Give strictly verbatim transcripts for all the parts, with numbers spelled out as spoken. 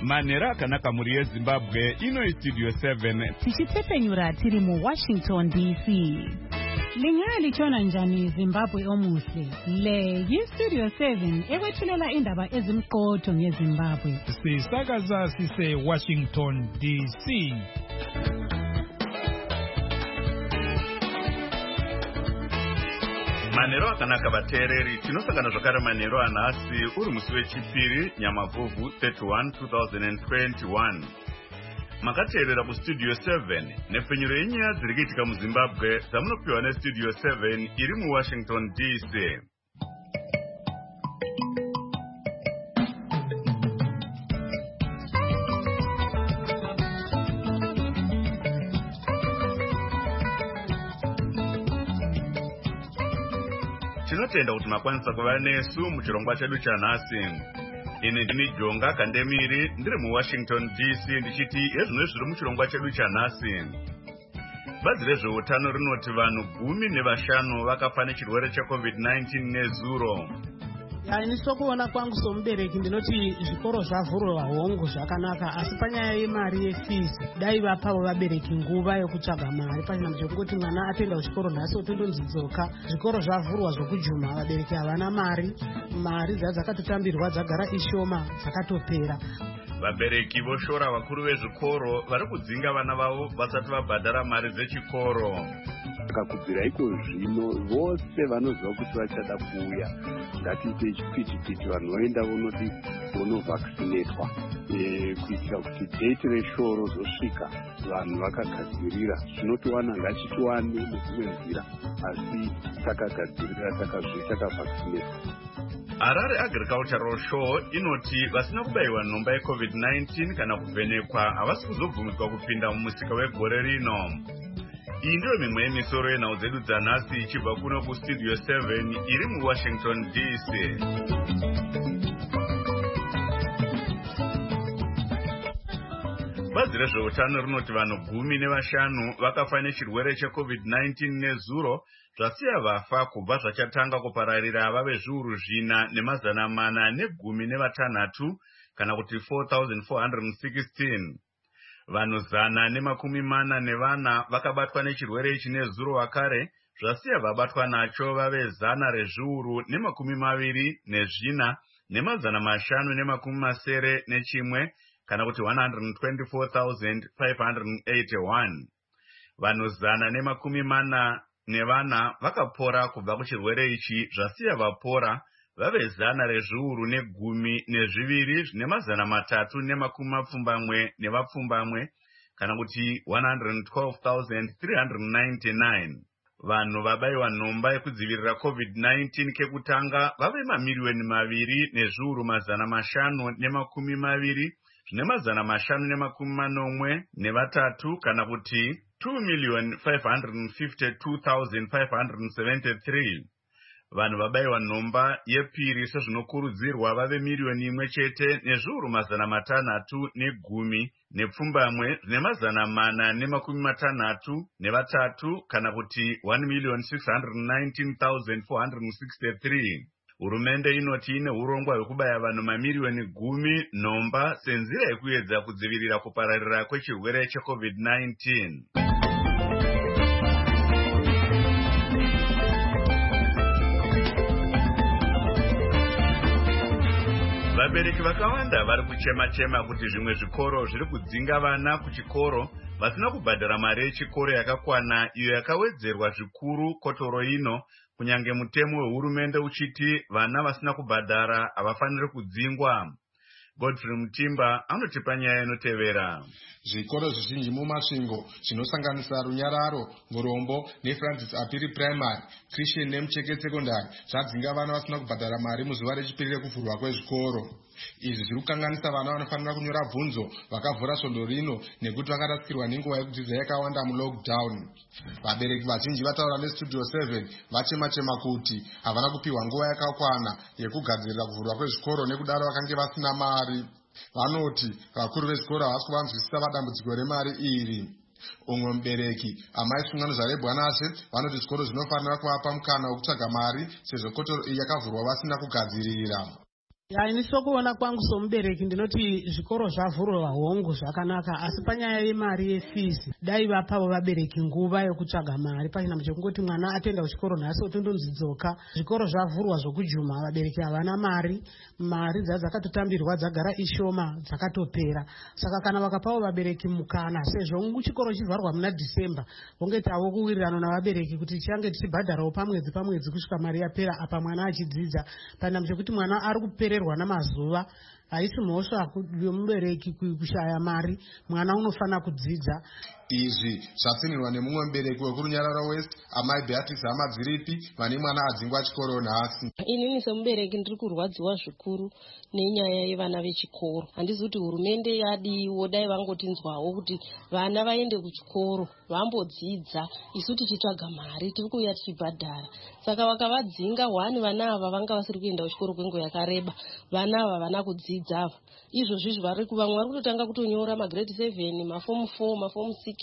Manera akanaka muri yeZimbabwe ino Studio seven. Tichitepenyura tiri mu Washington D C. Lingalitshona njani Zimbabwe omuhle? Le yi-Studio seven ekwethulela indaba ezimqotho ngeZimbabwe. Sisakaza sise Washington D C. Manero akanaka batereri tinosangana zvakare manero anhasi uri musi wechipiri Nyamavhuvhu thirty-one two thousand twenty-one. Makateerera kuStudio seven nepfenyuro yenyaya dziri kuitika muZimbabwe dzamunopiwa neStudio seven iri muWashington D C. Tinotenda kuti makwanisa kuva nesu muchirongwa chedu chanhasi. Ini ndini Jonga Kandemiri ndiri muWashington D C ndichiti ezvino zviri muchirongwa chedu chanhasi. Bazi rezveutano rinoti vanhu gumi nevashanu vakafa nechirwere checovid nineteen nezuro. Yani sokuona kwangu somubereki ndinoti zvikoro zvavhurwa hongu zvakanaka, asi panyaya yemari yefees dai vapawo vabereki nguva yokutsvaga mari pachina chekungoti mwana atenda kuchikoro nhasi otondonzidzoka. Zvikoro zvavhurwa zvokujuma, vabereki havana mari, mari dzadzakatotambirwa dzagara ishoma dzakatopera. Vabereki voshora vakuru vezvikoro vari kudzinga vana vavo vasati vabhadhara mari dzechikoro. Kubvira iko zvino vose vanoziva kuti vachada kuuya ngatiite chipiti-piti vanhu voenda vonoti vonovhakisinetwa kuitira kuti date reshoo rozosvika vanhu vakagadzirira. Zvinotiwana ngachitiwane nedzimwe nzira, asi takagadzirira takazviita takavhakisinetwa. Harare Agricultural Show inoti vasina kubayiwa nhomba yecovid nineteen kana kuvhenekwa havasi kuzobvumidzwa kupinda mumusika wegore rino. Iyi ndiyo mimwe yemisoro yenhau dzedu dzanhasi ichibva kuno kuStudio seven iri muWashington D C. Bazi rezveutano rinoti vanhu gumi nevashanu vakafa nechirwere checovid nineteen nezuro, zvasiya vafa kubva zvachatanga kupararira vave zviuru zvina nemazana mana negumi nevatanhatu kana kuti four thousand four hundred sixteen. Vanhu zana nemakumi mana nevana vakabatwa nechirwere ichi nezuro vakare, zvasiya vabatwa nacho vave zana rezviuru nemakumi maviri nezvina nemazana mashanu nemakumi masere nechimwe kana kuti one hundred twenty-four thousand five hundred eighty-one. Vanhu zana nemakumi mana nevana vakapora kubva kuchirwere ichi, zvasiya vapora vave zana rezviuru negumi nezviviri zvine mazana matatu nemakumi mapfumbamwe nevapfumbamwe kana kuti one hundred twelve thousand three hundred ninety-nine. Vanhu vabayiwa nhomba yekudzivirira covid nineteen kekutanga vave mamiriyoni maviri nezviuru mazana mashanu nemakumi maviri zvine mazana mashanu nemakumi manomwe nevatatu kana kuti two million five hundred fifty-two thousand five hundred seventy-three. Vanhu vabayiwa nhomba yepiri sezvinokurudzirwa vave miriyoni imwe chete nezviuru mazana matanhatu negumi nepfumbamwe zvine mazana mana nemakumi matanhatu nevatatu kana kuti one million six hundred nineteen thousand four hundred sixty-three. Hurumende inoti ine urongwa hwekubaya vanhu mamiriyoni gumi nhomba senzira yekuedza kudzivirira kupararira kwechirwere checovid nineteen. Vabereki vakawanda vari kuchema-chema kuti zvimwe zvikoro zviri kudzinga vana kuchikoro vasina kubhadhara mari yechikoro yakakwana iyo yakawedzerwa zvikuru kotoro ino, kunyange mutemo wehurumende uchiti vana vasina kubhadhara havafaniri kudzingwa. Godfrey Mutimba anotipa nyaya inotevera. Zvikoro zvizhinji mumasvingo zvinosanganisa Runyararo, Murombo neFrancis Apiri Primary, Christian neMucheke Secondary zvadzinga vana vasina kubhadhara mari muzuva rechipiri rekuvhurwa kwezvikoro. Izvi zviri kukanganisa vana vanofanira kunyora bvunzo vakavhura svondo rino nekuti vakarasikirwa nenguva yekudzidza yakawanda mulockdown. Vabereki vazhinji vataura neStudio seven vachema-chema kuti havana kupiwa nguva yakakwana yekugadzirira kuvhurwa kwezvikoro nekudaro vakange vasina mari. Vanoti vakuru vezvikoro havasi kuvanzwisisa vadambudziko remari iri. Umwe mubereki amai sungano zarebwanashe vanoti zvikoro zvinofanira kuvapa mukana wekutsvaga mari sezvo kotoro iyi yakavhurwa vasina kugadzirira. Ya iniso kuona kwangu somubereki ndinoti zvikoro zvavhurwa hongu zvakanaka, asi panyaya yemari yefees dai vapawo vabereki nguva yokutsvaga mari pachina chekungoti mwana atenda kuchikoro nhasi otondonzi dzoka. Zvikoro zvavhurwa zvokujuma vabereki havana mari, mari dzakatotambirwa dzagara ishoma dzakatopera. Saka kana vakapawo vabereki mukana, sezvo chikoro chivharwa muna Dhisemba, vongetawo kuwirirana navabereki kuti change tichibhadharawo pamwedzi pamwedzi kusvika mari yapera apa mwana achidzidza. Pana chekuti mwana ari kupere namazuva haisi mhosva yomubereki kushaya mari, mwana unofana kudzidza. Izvi zvatsinirwa nemumwe mubereki wekurunyararo West, amai Beatrice Hamadziripi, vane mwana adzingwa chikoro nhasi. Inini semubereki ndiri kurwadziwa zvikuru nenyaya yevana vechikoro. Handisi kuti hurumende yadiwo, dai vangotinzwawo kuti vana vaende kuchikoro vambodzidza, isu tichitsvaga mari tiri kuuya tichibhadhara. Saka vakavadzinga wani vana ava vanga vasiri kuenda kuchikoro kwenguva yakareba, vana ava vana kudzidza ava. Izvozvi vari kuvamwe vari kutotanga kutonyora magrade seven, mafomu four, mafomu six.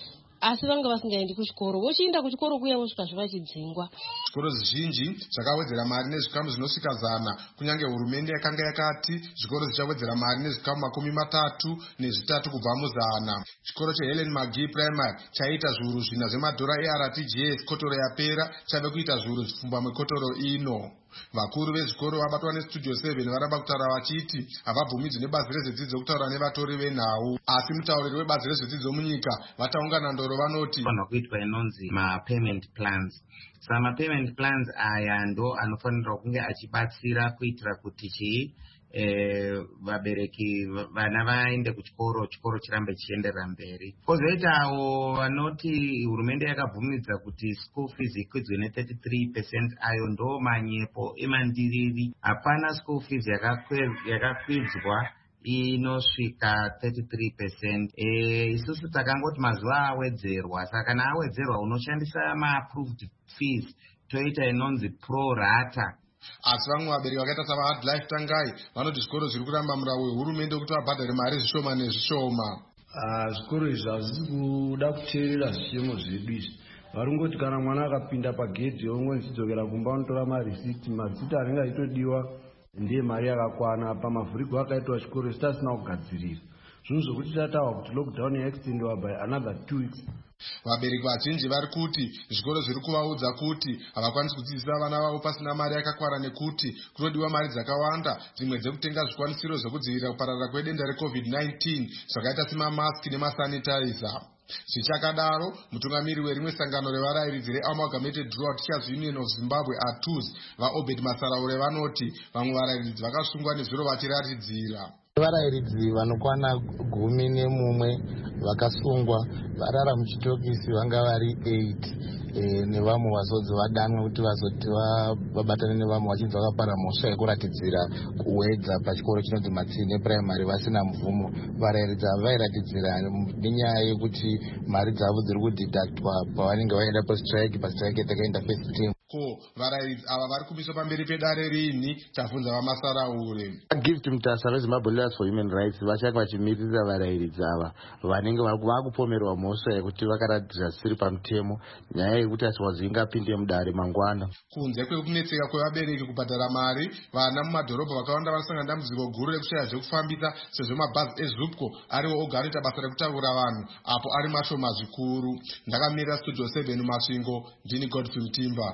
Asi vanga vasingaendi kuchikoro, vochienda kuchikoro kuya vosvika vachidzingwa. Zvikoro zvizhinji zvakawedzera mari nezvikamu zvinosvika zana, kunyange hurumende yakanga yakati zvikoro zvichawedzera mari nezvikamu makumi matatu nezvitatu kubva muzana. Chikoro cheHelen Magi Primary chaita zviuru zvina zvemadhora eR T G S kotoro yapera, chave kuita zviuru zvipfumbamwe kotoro ino. Vakuru vezvikoro vabatwa neStudio seven varamba kutaura vachiti havabvumidzwi nebazi rezvedzidzo kutaura nevatori venhau. Asi mutauriri webazi rezvedzidzo munyika vataungana ndoro vanoti vanhu kuitwa inonzi mapayment plans. Saka mapayment plans aya ndo anofanirwa kunge achibatsira kuitira kuti chii eh vabereki vana vaende kuchikoro, chikoro chirambe chienderera mberi. Kozoitawo vanoti hurumende yakabvumidza kuti school fees ikwidzwe ne thirty-three percent, ayo ndo manyepo emandiriri. Hapana school fees yakakwidzwa inosvika thirty-three percent. Eh isusu takangoti mazuva awedzerwa, saka kana awedzerwa unoshandisa ma-approved fees toita inonzi pro rata. Asi vamwe vabereki vakaita sava Hard Life Tangai vanoti zvikoro zviri kuramba murau wehurumende wekuti vabhadhare mari zvishoma nezvishoma. Zvikoro izvi hazvisi kuda kuteerera zvichemo zvedu izvi. Vari kungoti kana mwana akapinda pagedhi yomwe chidzokera kumba unotora marisiti, marisiti anenge achitodiwa ndiye mari yakakwana. Pamavhurigwa akaitwa chikoro sitasina kugadzirira. Zvinhu zvokuti tatawa kuti lockdown yaextendiwa by another two weeks. Vabereki vazhinji vari kuti zvikoro zviri kuvaudza kuti havakwanisi kudzidzisa vana vavo pasina mari yakakwana nekuti kunodiwa mari dzakawanda, dzimwe dzekutenga zvikwanisiro zvekudzivirira kupararira kwedenda reCovid nineteen zvakaita semamaski nemasanitizer. Zvichakadaro, mutungamiri werimwe sangano revarayiridzi reAmalgamated Rural Teachers Union of Zimbabwe A T U Z vaObed Masaraure vanoti vamwe varayiridzi vakasungwa nezviro vachiratidzira. Varayiridzi vanokwana gumi nemumwe vakasungwa varara muchitokisi vanga vari eight nevamwe vazodzi vadanwa kuti vazoti vabatane nevamwe vachinzi vakapara mhosva yekuratidzira kuwedza pachikoro chinonzi Matsine Primary vasina mvumo. Varayiridzi ava vairatidzira nenyaya yekuti mari dzavo dziri kudhidhaktwa pavanenge vaenda pastrike, pastrike takaenda first term. Ko varayiridzi ava vari kumiswa pamberi pedare rini? Tabvunza vaMasaraure. Gift Mutasa veZimbabwe Lawyers for Human Rights vachanga vachimirira varayiridzi ava vanenge vakupomerwa mhosva yekuti vakaratidzira zvisiri pamutemo, nyaya yekuti asiwazi ingapinde mudare mangwana. Kunze kwekunetseka kwevabereki kubhadhara mari, vana mumadhorobha vakawanda vanosangana dambudziko guru rekushaya zvekufambisa, sezvo mabhazi eZupco ariwo oga anoita basa rekutakura vanhu apo ari mashoma zvikuru. Ndakamirira Studio seven Masvingo, ndini Godfrey Mutimba.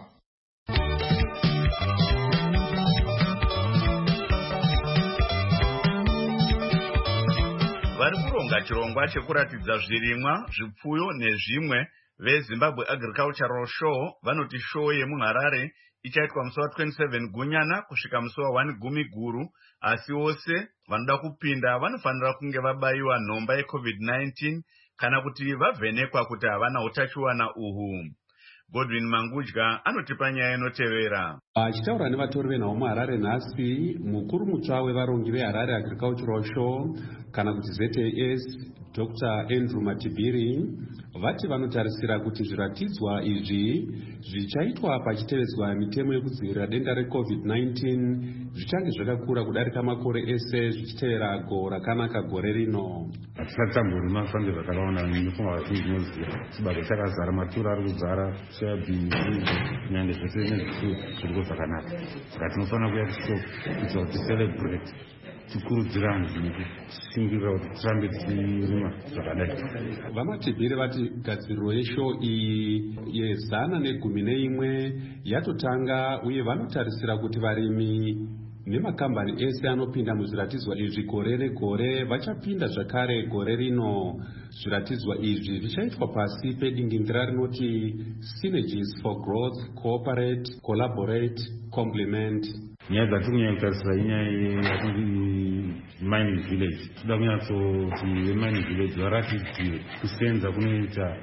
Vari kuronga chirongwa chekuratidza zvirimwa, zvipfuyo nezvimwe veZimbabwe Agricultural Show vanoti show yemuHarare ichaitwa musi wa twenty-seven Gunyana kusvika musi wa one Gumi Guru, asi vose vanoda kupinda vanofanira kunge vabayiwa nhomba yeCovid nineteen kana kuti vavhenekwa kuti havana utachiwana uhu. Godwin Mangudya anotipa nyaya inotevera. Achitaura nevatori venhau muHarare nhasi, mukuru mutsva wevarongi veHarare Agricultural Show kana kuti Z A S Doctor Andrew Matibiri vati vanotarisira kuti zviratidzwa izvi zvichaitwa pachitevedzwa mitemo yekudzivirira denda reCovid nineteen zvichange zvakakura kudarika makore ese zvichitevera go rakanaka gore rino. Hatisati tamborima fambe zvakawanda ndofunga vazhinji zvinoziva chibage chakazara matura ari kuzara soyabhini nyande zvese nezviriko zvakanaka saka tinofanira kuya kuita kuti celebrate tikurudzirana nekushingirira kuti tirambe tichirima zvakadai. VaMatibhiri vati gadziriro yeshow iyi yezana negumi neimwe yatotanga uye vanotarisira kuti varimi nemakambani ese anopinda muzviratidzwa izvi gore negore vachapinda zvakare gore rino. Zviratidzwa izvi zvichaitwa pasi pedingingira rinoti Synergies for Growth, Cooperate, Collaborate, Complement. Nyaya dzatiri kunyanya kutarisira inyaya yemining village. Toda kunyatsoti vemining village varatidzire kusenza kunoita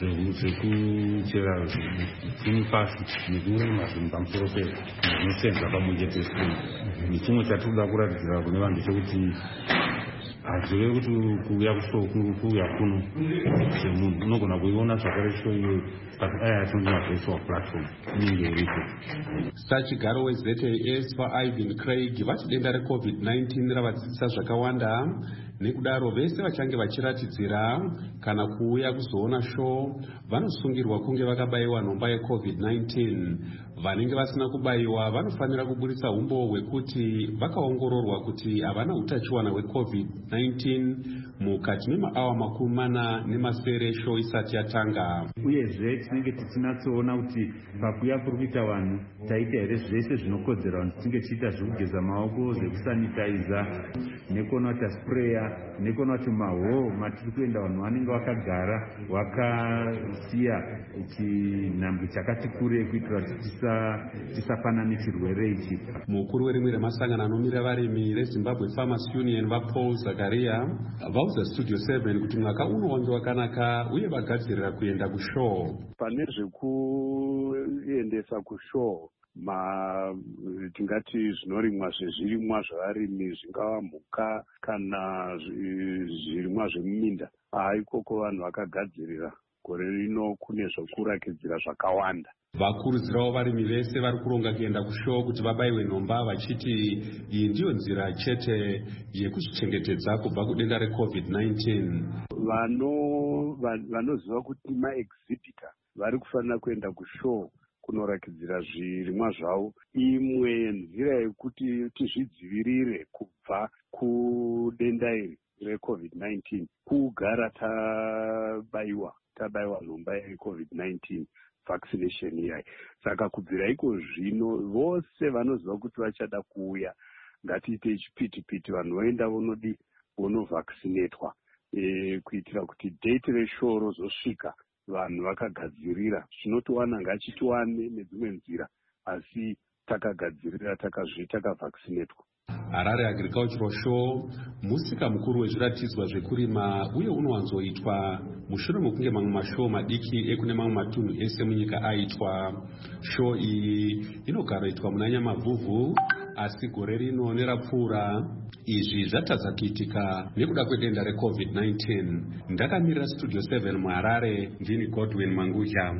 zvekuchera zvinhu pasi nekurima zvinhu pamusoro pedyo zvinosenza pamwe chete. Nechimwe chatinoda kuratidzira kune vanhu chekuti hazvive kuti kuuya kushow kuuya kuno semunhu unogona kuiona zvakare show iyo patinonyazoiswa platform inenge iripo. Sachigaro weZ A S vaIvan Craig vati denda recovid nineteen ravadzidzisa zvakawanda, nekudaro vese vachange vachiratidzira kana kuuya kuzoona show vanosungirwa kunge vakabayiwa nhomba yecovid nineteen. Vanenge vasina kubayiwa vanofanira kuburitsa umbo hwekuti vakaongororwa kuti havana utachiwana hwecovid nineteen mukati memaawa makumi mana nemasere show isati yatanga. Uyezve tinenge tichinatsoona kuti pakuya kuri kuita vanhu taita here zvese zvinokodzera vanhu tinge tichiita zvekugeza maoko, zvekusanitiza, nekuona kuti sprayer, nekuona kuti mahoo matiri kuenda vanhu vanenge vakagara vakasiya chinhambwe chakati kurei kuitira kuti tisafanana chirwere ichi. Mukuru werimwe remasangano anomirira varimi reZimbabwe Farmers Union vaPaul Zakaria vauza Studio seven kuti mwaka uno wange wakanaka uye vagadzirira kuenda kushow. Pane zvekuendesa kushow ma tingati zvinorimwa zvezvirimwa zvavarimi zvingava mhuka kana zvirimwa zvemuminda. Ikoko vanhu vakagadzirira gore rino kune zvokurakidzira zvakawanda. Vakurudzirawo varimi vese vari kuronga kuenda kushow kuti vabayiwe nhomba vachiti iyi ndiyo nzira chete yekuzvichengetedza kubva kudenda recovid nineteen. Vano vanoziva kuti maexhibita vari kufanira kuenda kushow kunorakidzira zvirimwa zvavo. Imwe nzira yekuti tizvidzivirire kubva kudenda iri recovid nineteen kugara tabayiwa tabayiwa nhomba yecovid nineteen vaccination iyai. Saka kubvira iko zvino vose vanoziva kuti vachada kuuya ngatiite chipiti-piti vanhu voenda vonodi vonovaccinatwa e, kuitira kuti date reshow rozosvika vanhu vakagadzirira. Zvinotiwana ngachitiwane nedzimwe nzira asi takagadzirira takavaccinatwa. Harare Agricultural Show musika mukuru wezviratidzwa zvekurima uye unowanzoitwa mushure mekunge mamwe mashow madiki ekune mamwe matunhu ese munyika aitwa. Show iyi inogara itwa muna Nyamavhuvhu asi gore rino nerapfuura izvi zvatadza kuitika nekuda kwedenda recovid nineteen. Ndakamirira Studio seven muHarare, ndini Godwin Mangudya.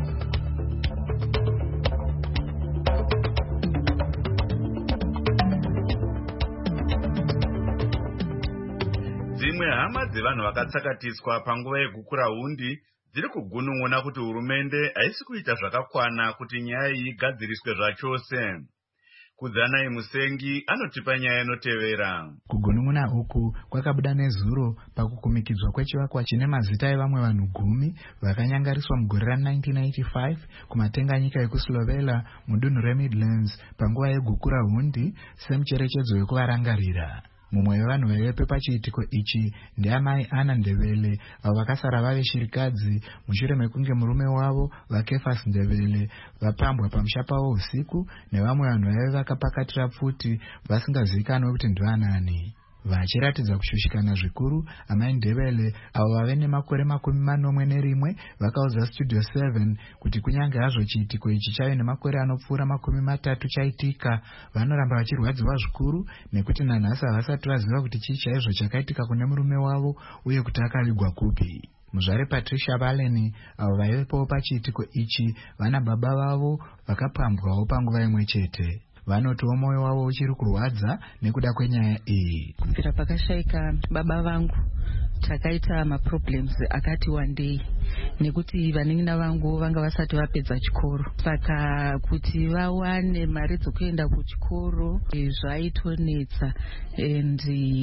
Dzimwe hama dzevanhu vakatsakatiswa panguva yekukura hundi dziri kugunun'una kuti hurumende haisi kuita zvakakwana kuti nyaya iyi igadziriswe zvachose. Kudzanai Musengi anotipa nyaya inotevera. Kugunun'una uku kwakabuda nezuro pakukumikidzwa kwechivakwa chine mazita evamwe vanhu gumi vakanyangariswa mugore ra-nineteen eighty-five kumatenga nyika yekuSlovela mudunhu reMidlands panguva yegukura hundi semucherechedzo wekuvarangarira. Mumwe wevanhu vaivepo pachiitiko ichi ndiamai Ana Ndebele avo vakasara vave shirikadzi mushure mekunge murume wavo vaKefas Ndebele vapambwa pamusha pavo usiku nevamwe vanhu vaive vakapakatira pfuti vasingazivikanwe kuti ndivanani. Vachiratidza kushushikana zvikuru, amai Ndebele avo vave nemakore makumi manomwe nerimwe vakaudza Studio seven kuti kunyange hazvo chiitiko ichi chave nemakore anopfuura makumi matatu chaitika, vanoramba vachirwadziwa zvikuru nekuti nanhasi havasati vaziva kuti chii chaizvo chakaitika kune murume wavo uye kuti akavigwa kupi. Muzvare Patricia Valeni avo vaivepo pachiitiko ichi vana baba vavo vakapambwawo panguva imwe chete. vanotiwo mwoyo wavo uchiri kurwadza nekuda kwenyaya iyi. Kubvira pakashaika baba vangu takaita maproblems akati wandei, nekuti vanen'ina vangu vanga vasati vapedza chikoro, saka kuti vawane mari dzokuenda kuchikoro zvaitonetsa, and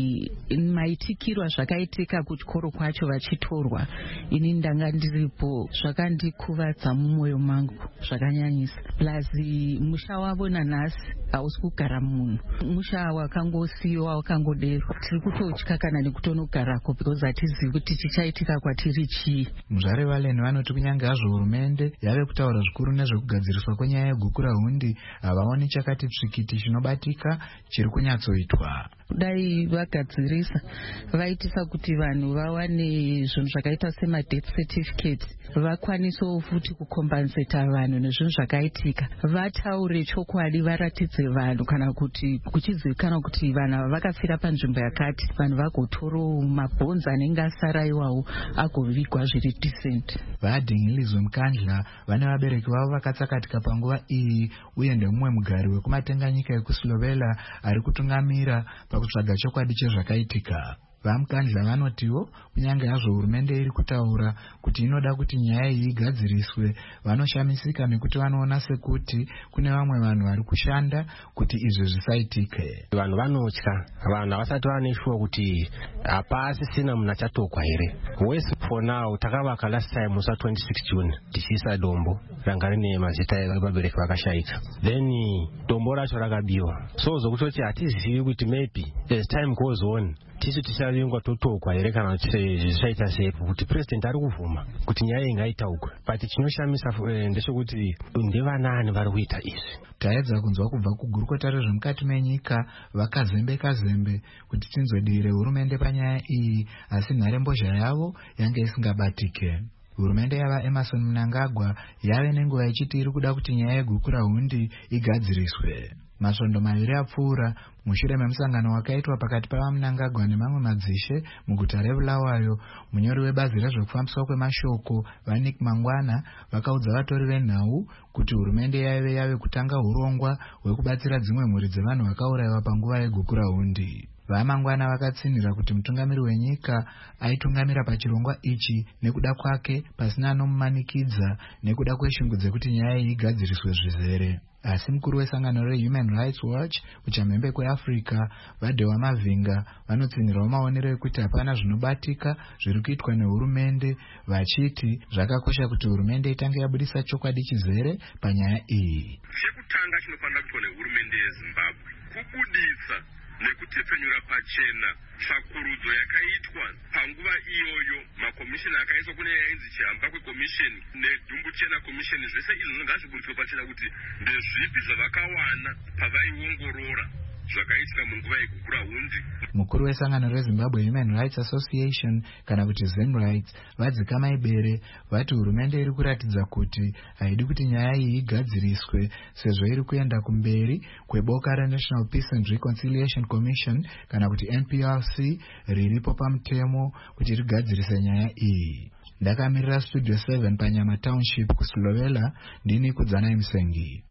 maitikirwa zvakaitika kuchikoro kwacho vachitorwa ini ndanga ndiripo zvakandikuvadza mumwoyo mangu zvakanyanyisa. Plus musha wavo nanhasi hausi kugara munhu, musha wakangosiyiwa wakangodero. Tiri kutotya kana nekutonogarako because hatizivi kuti chichaitika kwatiri chii. Muzvare Valen vanoti kunyange hazvo hurumende yave kutaura zvikuru nezvekugadziriswa kwenyaya yeguku rahundi, havaoni chakati tsvikiti chinobatika chiri kunyatsoitwa. Dai vagadzirisa vaitisa kuti vanhu vawane zvinhu zvakaita sema-death certificate, vakwanisewo futi kukombenseta vanhu nezvinhu zvakaitika, vataure chokwadi, varatidze vanhu kana kuti kuchizivikanwa kuti vanhu ava vakafira panzvimbo yakati, vanhu vagotorowo mabhonzi anenge asara iwawo agovigwa zviri decent. Vadhingilizwe Mukandla vane vabereki vavo vakatsakatika panguva iyi, uye ndemumwe mugari wekumatenga nyika yekuslovela ari kutungamira pakutsvaga chokwadi chezvakaitika. Vamukandla vanotiwo kunyange hazvo hurumende iri kutaura kuti inoda kuti nyaya iyi igadziriswe, vanoshamisika nekuti vanoona sekuti kune vamwe vanhu vari kushanda kuti izvi zvisaitike. Vanhu vanotya, vanhu havasati vane shuwa kuti hapasisina munhu achatokwa here. West for now takavaka last time musa twenty-six June tichiisa dombo ranga rine mazita evabereki vakashaika, then dombo racho rakabiwa. So zokutoti hatizivi kuti maybe as time goes on tisu tisavingwa totokwa here kana zvichaita sepo, kuti president ari kuvhuma kuti nyaya ingaitaukwe. But chinoshamisa ndechekuti ndevanani vari kuita izvi. Taedza kunzwa kubva kugurukota rezvemukati menyika vakazembeka zembe kuti tinzwedire hurumende panyaya iyi, asi nharembozha yavo yange isingabatike. Hurumende yava Emerson Mnangagwa yave nenguva ichiti iri kuda kuti nyaya yeguku rahundi igadziriswe. Masvondo maviri apfuura mushure memusangano wakaitwa pakati pavaMnangagwa nemamwe madzishe muguta reBulawayo, munyori webazi rezvekufambiswa kwemashoko vaNick Mangwana vakaudza vatori venhau kuti hurumende yaive yave kutanga urongwa hwekubatsira dzimwe mhuri dzevanhu vakaurayiwa panguva yeguku rahundi. VaMangwana vakatsinhira kuti mutungamiri wenyika aitungamira pachirongwa ichi nekuda kwake pasina anomumanikidza nekuda kweshungu dzekuti nyaya iyi igadziriswe zvizere. Asi mukuru wesangano reHuman Rights Watch kuchamhembe kweAfrica Vadhewa Mavinga vanotsinhirawo maonero ekuti hapana zvinobatika zviri kuitwa nehurumende, vachiti zvakakosha kuti hurumende itange yabudisa chokwadi chizere panyaya iyi. Chekutanga chinofanira kuitwa nehurumende yeZimbabwe kubudisa nekutepfenyura pachena tsvakurudzo yakaitwa panguva iyoyo. Makomishini akaiswa kune yainzi chihamba kwekomishini nedhumbuchena komishini, zvese izvo ngazvibudiswe pachena kuti ndezvipi zvavakawana pavaiongorora zvakaitika munguva yeguku rahundi. Mukuru wesangano reZimbabwe Human Rights Association kana kuti ZimRights vadzika maibere vati hurumende iri kuratidza kuti haidi kuti nyaya iyi igadziriswe sezvo iri kuenda kumberi kweboka reNational Peace and Reconciliation Commission kana kuti N P R C riripo pamutemo kuti rigadzirise nyaya iyi. Ndakamirira Studio seven paNyama Township kuSlovela, ndini Kudzanai Musengi.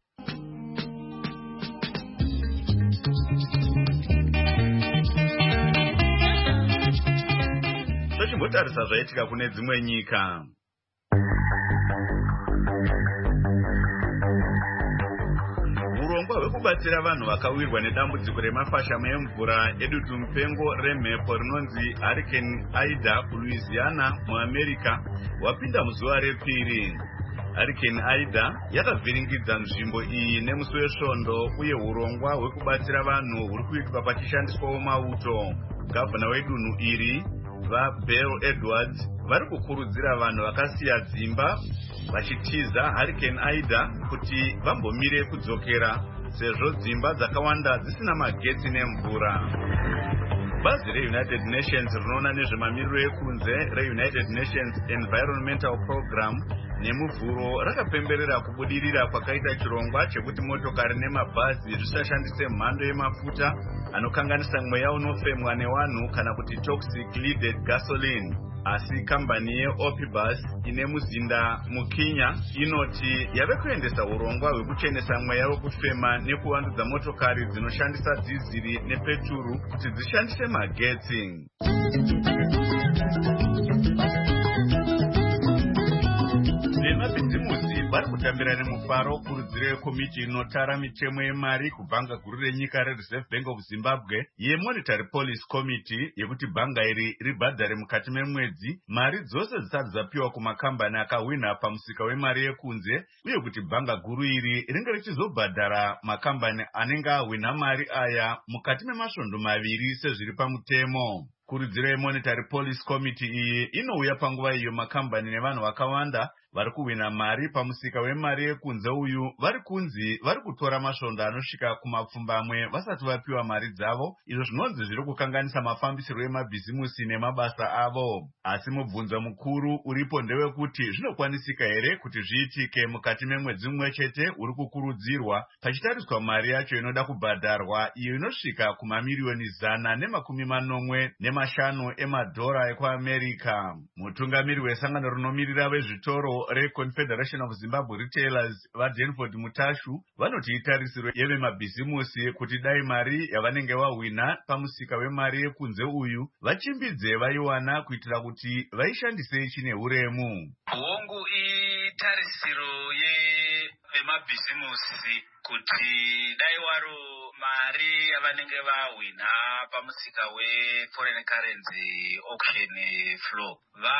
Tochimbotarisa zvaitika kune dzimwe nyika. Urongwa hwekubatsira vanhu vakawirwa nedambudziko remafashamo emvura edutu mupengo remhepo rinonzi Hurricane Ida kuLouisiana muAmerica wapinda muzuva repiri. Hurricane Ida yakavhiringidza nzvimbo iyi nemusi wesvondo, uye urongwa hwekubatsira vanhu huri kuitwa pachishandiswawo mauto. Gavhana wedunhu iri vaBell Edwards vari kukurudzira vanhu vakasiya dzimba vachitiza Hurricane Ida kuti vambomire kudzokera sezvo dzimba dzakawanda dzisina magetsi nemvura. Bazi reUnited Nations rinoona nezvemamiriro ekunze reUnited Nations Environmental Program nemuvhuro rakapemberera kubudirira kwakaita chirongwa chekuti motokari nemabhazi zvisashandise mhando yemafuta anokanganisa mweya unofemwa nevanhu kana kuti toxic leaded gasoline. asi kambani yeOpibus ine muzinda muKenya inoti yave kuendesa urongwa hwekuchenesa mweya wekufema nekuvandudza motokari dzinoshandisa dhiziri nepeturu kuti dzishandise magetsi. Vemabhizimusi vari kutambira nemufaro kurudziro komiti inotara mitemo yemari kubhanga guru renyika reReserve Bank of Zimbabwe yeMonetary Policy Committee yekuti bhanga iri ribhadhare mukati memwedzi mari dzose dzisati dzapiwa kumakambani akahwina pamusika wemari yekunze, uye kuti bhanga guru iri ringe richizobhadhara makambani anenge ahwina mari aya mukati memasvondo maviri sezviri pamutemo. Kurudziro yeMonetary Policy Committee iyi inouya panguva iyo makambani nevanhu vakawanda vari kuhwina mari pamusika wemari yekunze uyu vari kunzi vari kutora masvondo anosvika kumapfumbamwe vasati vapiwa mari dzavo, izvo zvinonzi zviri kukanganisa mafambisiro emabhizimusi nemabasa avo. Asi mubvunzo mukuru uripo ndewekuti zvinokwanisika here kuti zviitike mukati memwedzi mumwe chete uri kukurudzirwa, pachitariswa mari yacho inoda kubhadharwa iyo inosvika kumamiriyoni zana nemakumi manomwe nemashanu emadhora ekuAmerica. Mutungamiri wesangano rinomirira vezvitoro reConfederation of Zimbabwe Retailers vaDenford Mutashu vanoti itarisiro yevemabhizimusi kuti dai mari yavanenge vahwina pamusika wemari yekunze uyu vachimbidze vaiwana kuitira kuti vaishandise chine uremu. Hongu itarisiro yevemabhizimusi kuti dai waro mari yavanenge vahwina pamusika weforeign currency auction flow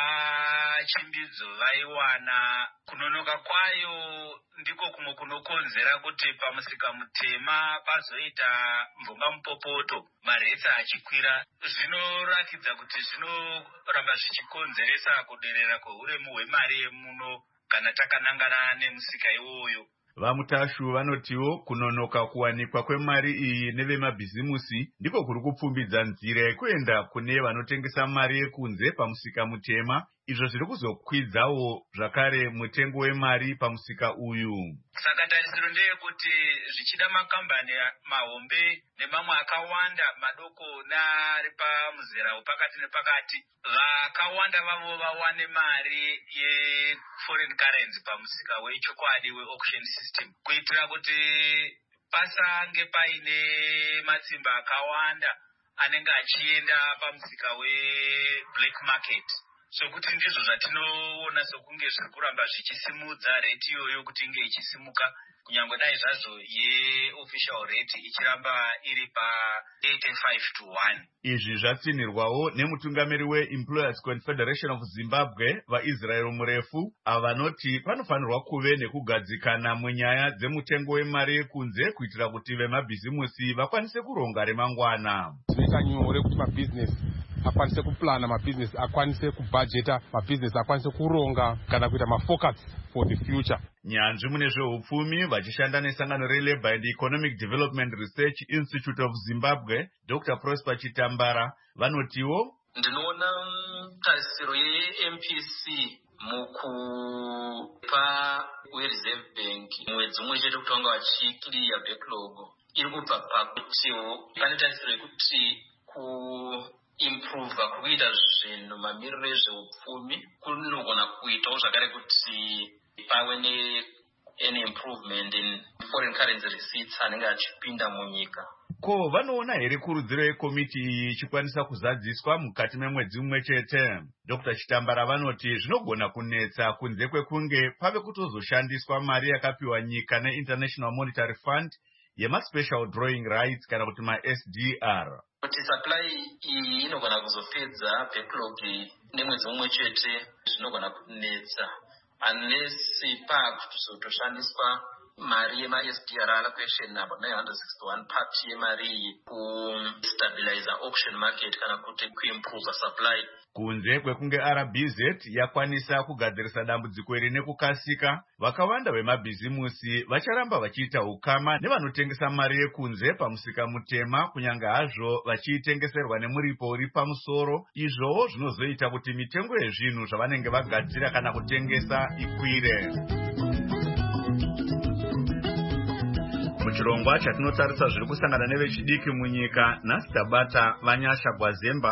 vachimbidzo vaiwana. Kunonoka kwayo ndiko kumwe kunokonzera kuti pamusika mutema pazoita mvunga mupopoto maretsi achikwira. Zvinorakidza kuti zvinoramba zvichikonzeresa kuderera kweuremu hwemari yemuno kana takanangana nemusika iwoyo. Vamutashu vanotiwo kunonoka kuwanikwa kwemari iyi nevemabhizimusi ndiko kuri kupfumbidza nzira yekuenda kune vanotengesa mari yekunze pamusika mutema, izvo zviri kuzokwidzawo zvakare mutengo wemari pamusika uyu. Saka tarisiro ndeyekuti zvichida makambani mahombe nemamwe akawanda madoko neari pamuzera wepakati nepakati vakawanda vavo vawane mari yeforeign currency pamusika wechokwadi weauction system, kuitira kuti pasange paine matsimba akawanda anenge achienda pamusika weblack market. Sokuti ndizvo zvatinoona sokunge zviri kuramba zvichisimudza rate iyoyo kuti inge ichisimuka, kunyangwe dai zvazvo yeofficial rate ichiramba iri pa eighty-five to one. Izvi zvatsinirwawo nemutungamiri weEmployers Confederation of Zimbabwe vaIsrael murefu avanoti panofanirwa kuve nekugadzikana munyaya dzemutengo wemari yekunze kuitira kuti vemabhizimusi vakwanise kuronga remangwana. Zvinoita nyore kuti mabhizinesi akwanise kuplana, mabhizinesi akwanise kubhajeta, mabhizinesi akwanise kuronga kana kuita mafocus for the future. Nyanzvi mune zveupfumi vachishanda nesangano reLabour and Economic Development Research Institute of Zimbabwe Doctor Prosper Chitambara vanotiwo ndinoona tarisiro yeM P C mukupa weReserve Bank mwedzi umwe chete kuti vanga vachiclear backlog iri kubva pakutiwo pane tarisiro yekuti ku improve kuita zvinhu mamiriro ezveupfumi kunogona kuitawo zvakare kuti pave ne an improvement in foreign currency receipts anenge achipinda munyika. Ko vanoona here kurudziro yekomiti iyi ichikwanisa kuzadziswa mukati memwedzi mumwe chete? Doctor Chitambara vanoti zvinogona kunetsa kunze kwekunge pave kutozoshandiswa mari yakapiwa nyika neInternational Monetary Fund yemaspecial drawing rights kana kuti ma-S D R. Kuti supply iyi inogona kuzopedza backlog nemwedzi mumwe chete zvinogona kunetsa unless pakutozoshandiswa mari yema-S D R allocation number nine hundred sixty-one part yemari iyi kustabilize auction market kana kuti kuimprove supply. Kunze kwekunge R B Z yakwanisa kugadzirisa dambudziko iri nekukasika, vakawanda vemabhizimusi vacharamba vachiita ukama nevanotengesa mari yekunze pamusika mutema, kunyange hazvo vachiitengeserwa nemuripo uri pamusoro, izvowo zvinozoita kuti mitengo yezvinhu zvavanenge vagadzira kana kutengesa ikwire. Muchirongwa chatinotarisa zviri kusangana nevechidiki munyika, nhasi tabata Vanyasha Gwazemba,